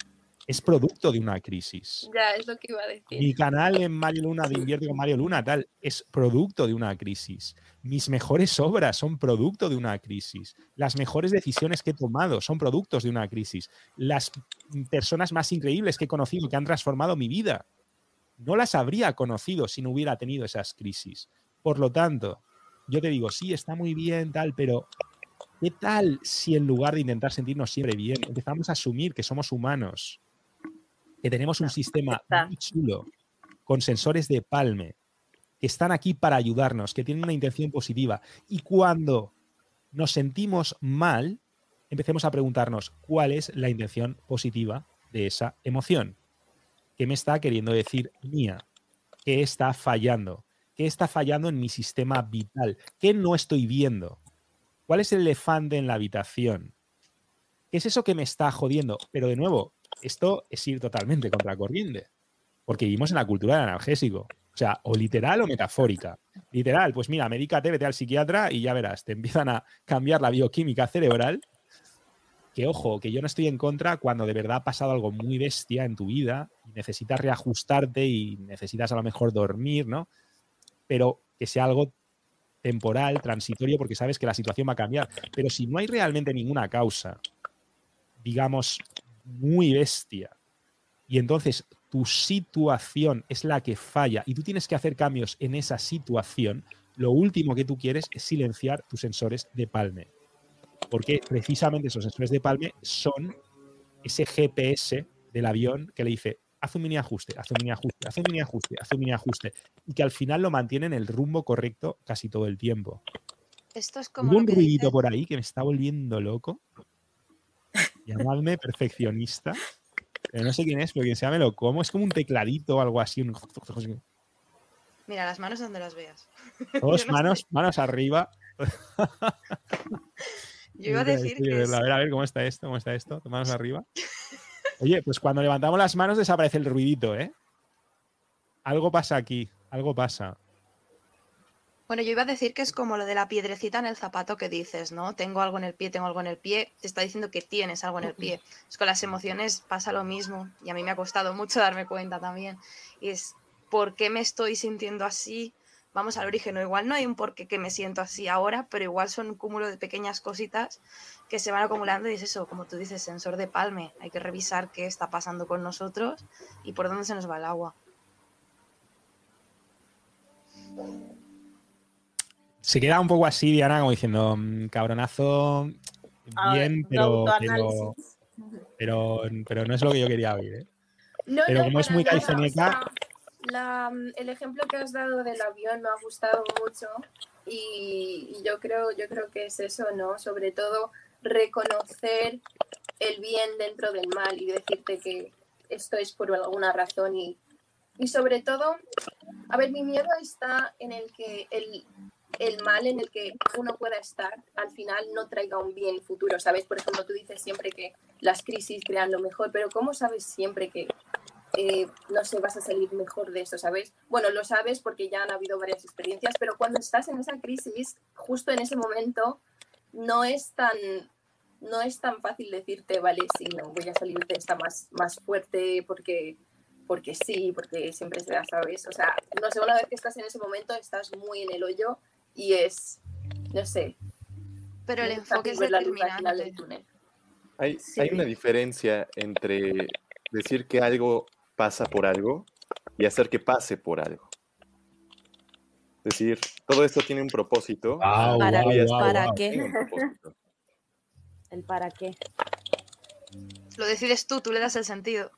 Speaker 1: es producto de una crisis.
Speaker 9: Ya, es lo que iba a decir.
Speaker 1: Mi canal en Mario Luna, de Invierte con Mario Luna, tal, es producto de una crisis. Mis mejores obras son producto de una crisis. Las mejores decisiones que he tomado son productos de una crisis. Las personas más increíbles que he conocido, que han transformado mi vida, no las habría conocido si no hubiera tenido esas crisis. Por lo tanto, yo te digo, sí, está muy bien, tal, pero ¿qué tal si en lugar de intentar sentirnos siempre bien, empezamos a asumir que somos humanos, que tenemos un sistema muy chulo, con sensores de palme, que están aquí para ayudarnos, que tienen una intención positiva, y cuando nos sentimos mal, empecemos a preguntarnos cuál es la intención positiva de esa emoción? ¿Qué me está queriendo decir mía? ¿Qué está fallando? ¿Qué está fallando en mi sistema vital? ¿Qué no estoy viendo? ¿Cuál es el elefante en la habitación? ¿Qué es eso que me está jodiendo? Pero de nuevo, esto es ir totalmente contracorriente, porque vivimos en la cultura del analgésico. O sea, o literal o metafórica. Literal, pues mira, medícate, vete al psiquiatra y ya verás, te empiezan a cambiar la bioquímica cerebral. Que ojo, que yo no estoy en contra cuando de verdad ha pasado algo muy bestia en tu vida y necesitas reajustarte y necesitas a lo mejor dormir, ¿no? Pero que sea algo temporal, transitorio, porque sabes que la situación va a cambiar. Pero si no hay realmente ninguna causa, digamos, muy bestia, y entonces tu situación es la que falla y tú tienes que hacer cambios en esa situación, lo último que tú quieres es silenciar tus sensores de palme. Porque precisamente esos sensores de palme son ese G P S del avión que le dice, haz un mini ajuste, haz un mini ajuste, haz un mini ajuste, haz un mini ajuste, y que al final lo mantiene en el rumbo correcto casi todo el tiempo.
Speaker 5: Esto es como
Speaker 1: Hubo
Speaker 5: lo
Speaker 1: un
Speaker 5: que
Speaker 1: ruidito
Speaker 5: dice-
Speaker 1: por ahí que me está volviendo loco. Llamadme perfeccionista. Pero no sé quién es, pero quien sea me lo como. Es como un tecladito o algo así. un-
Speaker 5: Mira, las manos donde las veas.
Speaker 1: Dos
Speaker 5: Yo no
Speaker 1: manos,
Speaker 5: sé.
Speaker 1: manos arriba.
Speaker 5: Yo iba a decir
Speaker 1: Sí,
Speaker 5: que es-
Speaker 1: A ver, a ver, ¿cómo está esto? ¿Cómo está esto? Manos arriba. Oye, pues cuando levantamos las manos desaparece el ruidito, ¿eh? Algo pasa aquí, algo pasa.
Speaker 5: Bueno, yo iba a decir que es como lo de la piedrecita en el zapato que dices, ¿no? Tengo algo en el pie, tengo algo en el pie. Te está diciendo que tienes algo en el pie. Es con las emociones pasa lo mismo. Y a mí me ha costado mucho darme cuenta también. Y es, ¿por qué me estoy sintiendo así? Vamos al origen. O igual no hay un porqué que me siento así ahora, pero igual son un cúmulo de pequeñas cositas que se van acumulando. Y es eso, como tú dices, sensor de palme. Hay que revisar qué está pasando con nosotros y por dónde se nos va el agua.
Speaker 1: Se queda un poco así, Diana, como diciendo, "Mm, cabronazo,
Speaker 7: A ver,
Speaker 1: bien,
Speaker 7: de
Speaker 1: pero, pero,
Speaker 7: autoanálisis.
Speaker 1: pero, pero no es lo que yo quería oír, ¿eh?".
Speaker 9: No,
Speaker 1: Pero
Speaker 9: no,
Speaker 1: como es
Speaker 9: para
Speaker 1: muy
Speaker 9: nada,
Speaker 1: caiceneca,
Speaker 9: o sea, la- el ejemplo que has dado del avión me ha gustado mucho y, y yo creo, yo creo que es eso, ¿no? Sobre todo reconocer el bien dentro del mal y decirte que esto es por alguna razón y, y sobre todo, a ver, mi miedo está en el que el, el mal en el que uno pueda estar al final no traiga un bien futuro, ¿sabes? Por ejemplo, tú dices siempre que las crisis crean lo mejor, pero ¿cómo sabes siempre que Eh, no sé, vas a salir mejor de esto, ¿sabes? Bueno, lo sabes porque ya han habido varias experiencias, pero cuando estás en esa crisis, justo en ese momento, no es tan, no es tan fácil decirte, vale, sí, no, voy a salir de esta más, más fuerte porque, porque sí, porque siempre será, ¿sabes? O sea, no sé, una vez que estás en ese momento, estás muy en el hoyo y es, no sé.
Speaker 5: Pero el
Speaker 9: muy
Speaker 5: enfoque
Speaker 9: fácil
Speaker 5: es
Speaker 9: ver la luz al final
Speaker 5: determinante.
Speaker 9: del túnel.
Speaker 2: Hay,
Speaker 9: Sí.
Speaker 2: hay una diferencia entre decir que algo pasa por algo y hacer que pase por algo. Es decir, todo esto tiene un propósito.
Speaker 1: Guau,
Speaker 7: ¿Para,
Speaker 1: guau,
Speaker 2: Voy a
Speaker 1: guau,
Speaker 7: ¿para
Speaker 1: guau.
Speaker 2: tiene
Speaker 7: qué?
Speaker 2: un propósito.
Speaker 7: ¿El para qué?
Speaker 5: Lo decides tú, tú le das el sentido.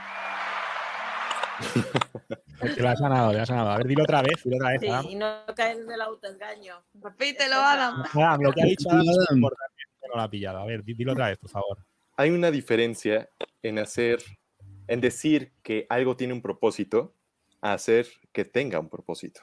Speaker 1: Te lo has ganado, te lo has ganado. A ver, dilo otra vez, dilo otra vez,
Speaker 7: Sí,
Speaker 1: Adam.
Speaker 7: y no caer en el autoengaño.
Speaker 5: Repítelo, Adam.
Speaker 1: Adam, lo que ha dicho Adam es muy
Speaker 6: Adam.
Speaker 1: importante, que no lo ha pillado. A ver, di- dilo otra vez, por favor.
Speaker 2: Hay una diferencia en hacer, en decir que algo tiene un propósito, a hacer que tenga un propósito.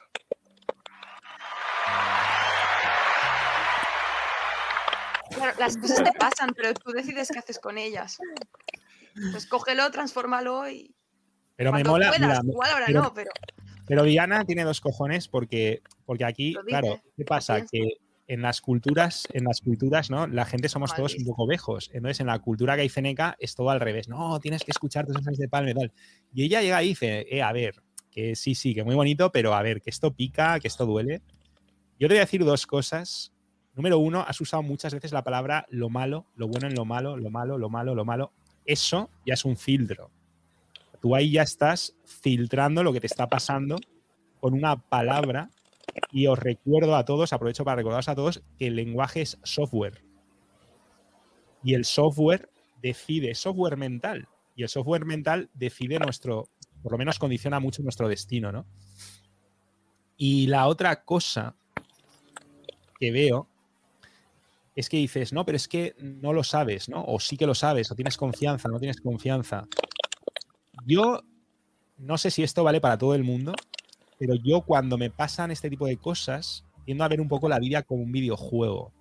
Speaker 5: Claro, las cosas te pasan, pero tú decides qué haces con ellas. Pues cógelo, transfórmalo y
Speaker 1: Pero me
Speaker 5: cuando
Speaker 1: mola,
Speaker 5: puedas.
Speaker 1: mira, me-
Speaker 5: Igual ahora
Speaker 1: pero-
Speaker 5: no, pero
Speaker 1: Pero Diana tiene dos cojones porque, porque aquí,
Speaker 5: Lo dice,
Speaker 1: claro, ¿qué
Speaker 5: lo
Speaker 1: pasa?
Speaker 5: piensa.
Speaker 1: Que en las culturas, en las culturas, ¿no? La gente somos
Speaker 5: Mal
Speaker 1: todos un
Speaker 5: visto.
Speaker 1: poco ovejos. Entonces, en la cultura gaiceneca es todo al revés. No, tienes que escuchar tus ensayos de Palme y tal. Y ella llega y dice, eh, a ver, que sí, sí, que muy bonito, pero a ver, que esto pica, que esto duele. Yo te voy a decir dos cosas. Número uno, has usado muchas veces la palabra lo malo, lo bueno en lo malo, lo malo, lo malo, lo malo. Eso ya es un filtro. Tú ahí ya estás filtrando lo que te está pasando con una palabra. Y os recuerdo a todos, aprovecho para recordaros a todos, que el lenguaje es software. Y el software decide, software mental. Y el software mental decide nuestro, por lo menos condiciona mucho nuestro destino, ¿no? Y la otra cosa que veo es que dices, no, pero es que no lo sabes, ¿no? O sí que lo sabes, o tienes confianza, no tienes confianza. Yo no sé si esto vale para todo el mundo, pero yo cuando me pasan este tipo de cosas, tiendo a ver un poco la vida como un videojuego.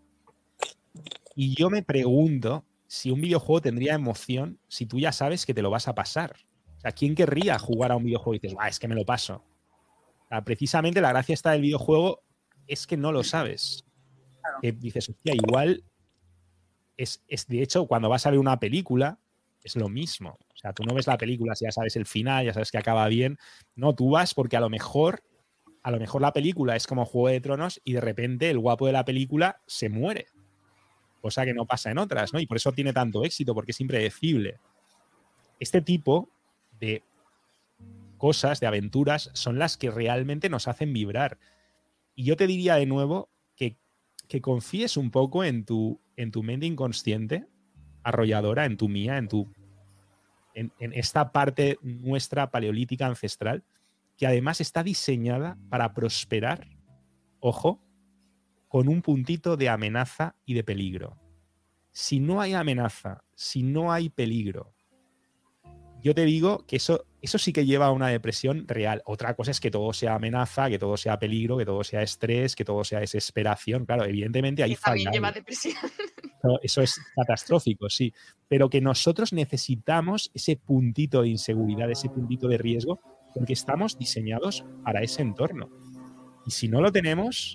Speaker 1: Y yo me pregunto si un videojuego tendría emoción si tú ya sabes que te lo vas a pasar. O sea, ¿quién querría jugar a un videojuego y dices, ah, es que me lo paso? O sea, precisamente la gracia está del videojuego es que no lo sabes. Que dices, hostia, igual es, es, de hecho, cuando vas a ver una película, es lo mismo. O sea, tú no ves la película si ya sabes el final, ya sabes que acaba bien. No, tú vas porque a lo mejor, a lo mejor la película es como Juego de Tronos y de repente el guapo de la película se muere. Cosa que no pasa en otras, ¿no? Y por eso tiene tanto éxito, porque es impredecible. Este tipo de cosas, de aventuras, son las que realmente nos hacen vibrar. Y yo te diría de nuevo que, que confíes un poco en tu, en tu mente inconsciente, arrolladora, en tu mía, en tu En, en esta parte nuestra paleolítica ancestral, que además está diseñada para prosperar, ojo, con un puntito de amenaza y de peligro. Si no hay amenaza, si no hay peligro, yo te digo que eso, eso sí que lleva a una depresión real. Otra cosa es que todo sea amenaza, que todo sea peligro, que todo sea estrés, que todo sea desesperación. Claro, evidentemente ahí
Speaker 5: Que también
Speaker 1: falla
Speaker 5: lleva
Speaker 1: algo.
Speaker 5: depresión.
Speaker 1: Eso, eso es catastrófico, sí. Pero que nosotros necesitamos ese puntito de inseguridad, ese puntito de riesgo, porque estamos diseñados para ese entorno. Y si no lo tenemos,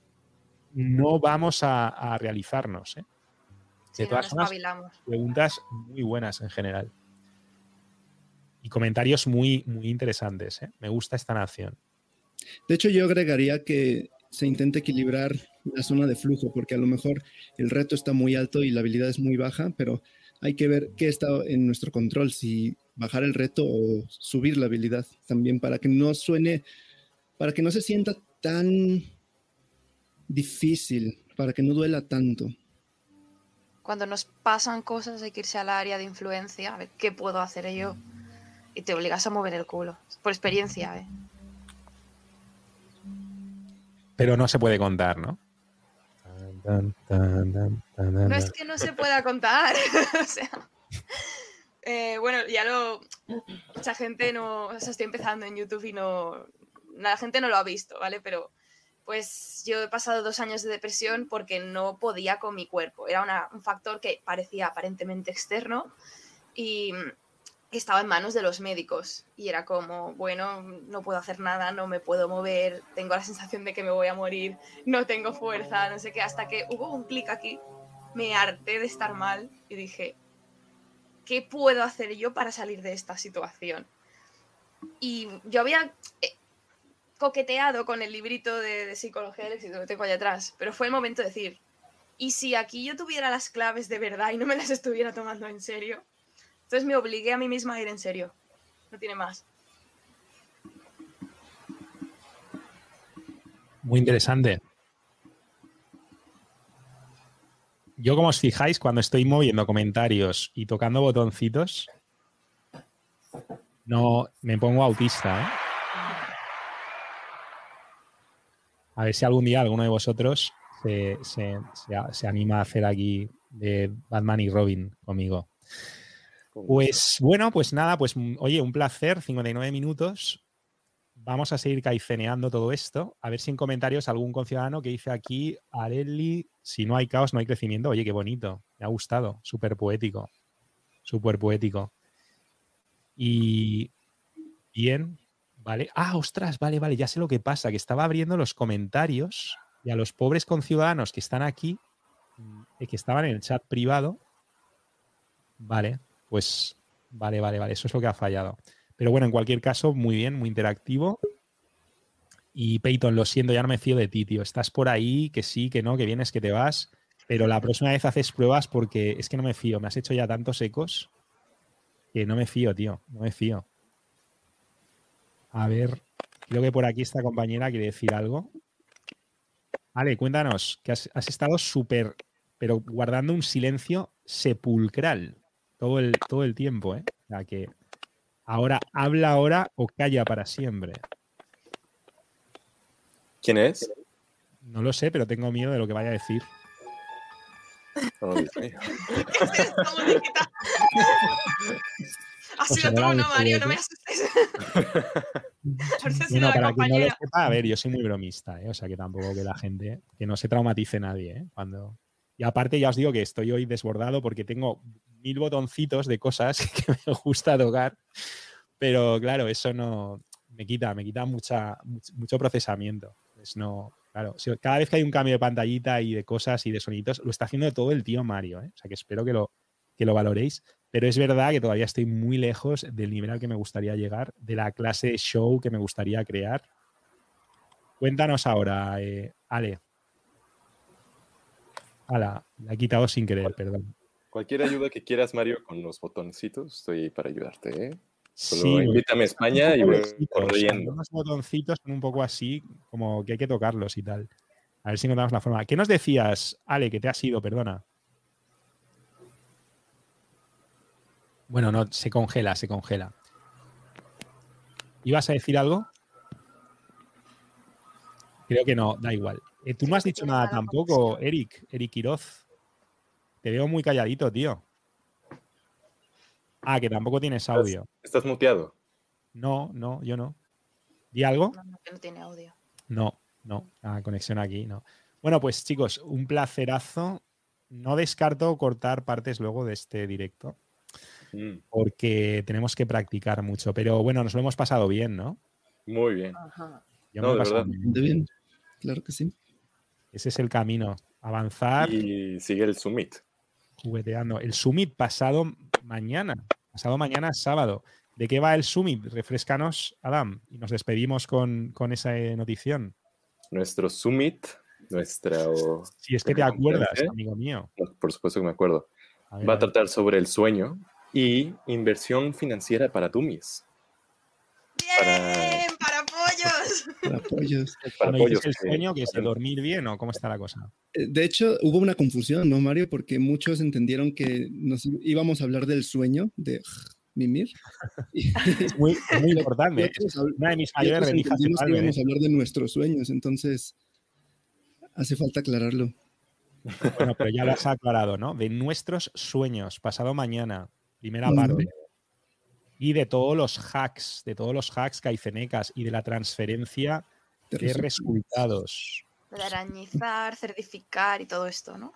Speaker 1: no vamos a, a realizarnos, ¿eh?
Speaker 5: Si
Speaker 1: De
Speaker 5: no
Speaker 1: todas
Speaker 5: nos
Speaker 1: formas,
Speaker 5: espabilamos.
Speaker 1: preguntas muy buenas en general. Y comentarios muy, muy interesantes, ¿eh? Me gusta esta nación.
Speaker 6: De hecho, yo agregaría que se intente equilibrar la zona de flujo, porque a lo mejor el reto está muy alto y la habilidad es muy baja, pero hay que ver qué está en nuestro control, si bajar el reto o subir la habilidad también, para que no suene, para que no se sienta tan difícil, para que no duela tanto.
Speaker 5: Cuando nos pasan cosas hay que irse al área de influencia, a ver qué puedo hacer yo. Y te obligas a mover el culo. Por experiencia, ¿eh?
Speaker 1: Pero no se puede contar, ¿no?
Speaker 5: No es que no se pueda contar. O sea, eh, bueno, ya lo... Mucha gente no... O sea, estoy empezando en YouTube y no... La gente no lo ha visto, ¿vale? Pero pues yo he pasado dos años de depresión porque no podía con mi cuerpo. Era una, un factor que parecía aparentemente externo y que estaba en manos de los médicos. Y era como, bueno, no puedo hacer nada, no me puedo mover, tengo la sensación de que me voy a morir, no tengo fuerza, no sé qué. Hasta que hubo un clic aquí, me harté de estar mal y dije, ¿qué puedo hacer yo para salir de esta situación? Y yo había eh, coqueteado con el librito de, de psicología del éxito que tengo allá atrás, pero fue el momento de decir, ¿y si aquí yo tuviera las claves de verdad y no me las estuviera tomando en serio? Entonces me obligué a mí misma a ir en serio. No tiene más.
Speaker 1: Muy interesante. Yo, como os fijáis, cuando estoy moviendo comentarios y tocando botoncitos, no me pongo autista, ¿eh? A ver si algún día alguno de vosotros se, se, se, se anima a hacer aquí de Batman y Robin conmigo. Pues bueno, pues nada, pues oye, un placer, cincuenta y nueve minutos. Vamos a seguir caiceneando todo esto. A ver si en comentarios algún conciudadano que dice aquí, Areli, si no hay caos, no hay crecimiento. Oye, qué bonito. Me ha gustado. Súper poético. Súper poético. Y bien, vale. Ah, ostras, vale, vale. Ya sé lo que pasa, que estaba abriendo los comentarios Y a los pobres conciudadanos que están aquí, eh, que estaban en el chat privado, vale, pues vale, vale, vale, eso es lo que ha fallado. Pero bueno, en cualquier caso, muy bien, muy interactivo. Y Peyton, lo siento, ya no me fío de ti, tío. Estás por ahí, que sí, que no, que vienes, que te vas. Pero la próxima vez haces pruebas porque es que no me fío. Me has hecho ya tantos ecos que no me fío, tío. No me fío. A ver, creo que por aquí esta compañera quiere decir algo. Ale, cuéntanos, que has, has estado súper, pero guardando un silencio sepulcral todo el, todo el tiempo, ¿eh? O sea que ahora habla ahora o calla para siempre.
Speaker 2: ¿Quién es?
Speaker 1: No lo sé, pero tengo miedo de lo que vaya a decir.
Speaker 2: Oh, Dios mío.
Speaker 5: Esta musiquita. Ha
Speaker 1: Pues
Speaker 5: sido
Speaker 1: ahora
Speaker 5: tú,
Speaker 1: me
Speaker 5: no, Mario, no me
Speaker 1: equivoco.
Speaker 5: asustes. Ahorita ha sido
Speaker 1: Bueno,
Speaker 5: la
Speaker 1: para quien no lo
Speaker 5: compañera.
Speaker 1: sepa, a ver, yo soy muy bromista, ¿eh? O sea que tampoco que la gente, que no se traumatice nadie, ¿eh? Cuando... Y aparte ya os digo que estoy hoy desbordado porque tengo mil botoncitos de cosas que me gusta tocar, pero claro, eso no me quita, me quita mucha, mucho, mucho procesamiento. Pues no, claro, si- cada vez que hay un cambio de pantallita y de cosas y de sonidos, lo está haciendo todo el tío Mario, ¿eh? O sea que espero que lo, que lo valoréis. Pero es verdad que todavía estoy muy lejos del nivel al que me gustaría llegar, de la clase de show que me gustaría crear. Cuéntanos ahora, eh, Ale. Ala, la he quitado sin querer, perdón.
Speaker 2: Cualquier ayuda que quieras, Mario, con los botoncitos, estoy ahí para ayudarte, ¿eh? Solo
Speaker 1: Sí,
Speaker 2: invítame a España
Speaker 1: un
Speaker 2: y
Speaker 1: poco
Speaker 2: voy
Speaker 1: lejitos,
Speaker 2: corriendo.
Speaker 1: Los botoncitos son un poco así, como que hay que tocarlos y tal. A ver si encontramos la forma. ¿Qué nos decías, Ale, que te has ido? Perdona. Bueno, no, se congela, se congela. ¿Ibas a decir algo? Creo que no, da igual. Eh, tú no has
Speaker 5: Creo que
Speaker 1: dicho
Speaker 5: tiene
Speaker 1: nada
Speaker 5: mala
Speaker 1: tampoco,
Speaker 5: conexión.
Speaker 1: Eric, Eric Quiroz. Te veo muy calladito, tío. Ah, que tampoco tienes
Speaker 2: ¿Estás,
Speaker 1: audio.
Speaker 2: estás muteado?
Speaker 1: No, no, yo no. ¿Di algo?
Speaker 5: No, no, que no tiene audio.
Speaker 1: No, no. Ah, conexión aquí, no. Bueno, pues chicos, un placerazo. No descarto cortar partes luego de este directo,
Speaker 2: Mm,
Speaker 1: porque tenemos que practicar mucho. Pero bueno, nos lo hemos pasado bien, ¿no?
Speaker 2: muy bien.
Speaker 7: Ajá.
Speaker 1: Yo
Speaker 2: No,
Speaker 1: me lo he
Speaker 2: de
Speaker 1: pasado
Speaker 2: verdad.
Speaker 1: muy
Speaker 6: Bastante
Speaker 1: bien.
Speaker 6: bien. Claro que sí.
Speaker 1: Ese es el camino. Avanzar,
Speaker 2: Y sigue el Summit.
Speaker 1: jugueteando. El Summit pasado mañana. Pasado mañana es sábado. ¿De qué va el Summit? Refrescanos, Adam. Y nos despedimos con, con esa eh, notición.
Speaker 2: Nuestro Summit, nuestra o,
Speaker 1: Si es que te acuerdas,
Speaker 2: conferencia,
Speaker 1: amigo mío.
Speaker 2: por supuesto que me acuerdo,
Speaker 1: A ver,
Speaker 2: va
Speaker 1: a
Speaker 2: a
Speaker 1: ver.
Speaker 2: tratar sobre el sueño y inversión financiera para dummies. Para,
Speaker 5: ¡Bien! ¡Para pollos!
Speaker 6: Para apoyos.
Speaker 2: para
Speaker 1: Cuando dices
Speaker 2: pollos
Speaker 1: el
Speaker 2: que-
Speaker 1: sueño, que es de dormir bien o cómo está la cosa.
Speaker 6: Eh, De hecho, hubo una confusión, ¿no, Mario? Porque muchos entendieron que nos í- íbamos a hablar del sueño, de mimir. Y,
Speaker 1: Es muy, es muy
Speaker 6: y
Speaker 1: importante.
Speaker 6: otros,
Speaker 1: Es una de mis
Speaker 6: y
Speaker 1: mayores
Speaker 6: otros
Speaker 1: rendijas de
Speaker 6: entendimos que
Speaker 1: palme.
Speaker 6: íbamos
Speaker 1: ¿eh?
Speaker 6: a hablar de nuestros sueños. Entonces, hace falta aclararlo.
Speaker 1: Bueno, pero ya lo has aclarado, ¿no? De nuestros sueños, pasado mañana, primera
Speaker 6: Ujú.
Speaker 1: parte. Y de todos los hacks, de todos los hacks caicenecas y de la transferencia
Speaker 6: De
Speaker 1: de
Speaker 6: resultados.
Speaker 1: resultados.
Speaker 5: De arañizar, certificar y todo esto, ¿no?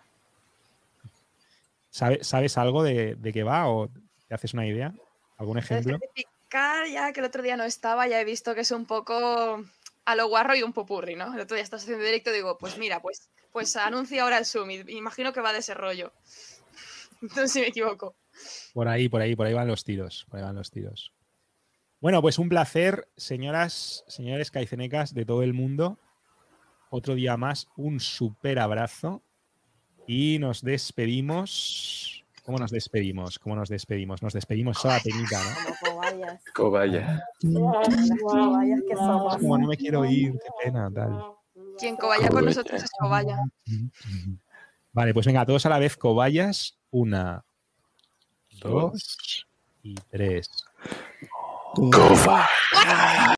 Speaker 1: ¿Sabe- ¿Sabes algo de, de qué va o te haces una idea? ¿Algún
Speaker 5: De
Speaker 1: ejemplo?
Speaker 5: certificar, ya que el otro día no estaba, ya he visto que es un poco a lo guarro y un popurri, ¿no? El otro día estás haciendo directo y digo, pues mira, pues, pues anuncia ahora el Summit. Imagino que va de ese rollo. Entonces, si me equivoco.
Speaker 1: Por ahí, por ahí, por ahí van los tiros. Por ahí van los tiros. Bueno, pues un placer, señoras, señores caicenecas de todo el mundo. Otro día más, un súper abrazo. Y nos despedimos. ¿Cómo nos despedimos? ¿Cómo nos despedimos? Nos despedimos toda penita, ¿no?
Speaker 7: Como cobayas.
Speaker 2: Cobaya.
Speaker 7: Las cobayas que somos.
Speaker 1: Como no me quiero ir, qué pena, tal.
Speaker 5: Quien cobaya con nosotros es cobaya.
Speaker 1: Vale, pues venga, todos a la vez, cobayas. Una, dos y tres.
Speaker 6: Como-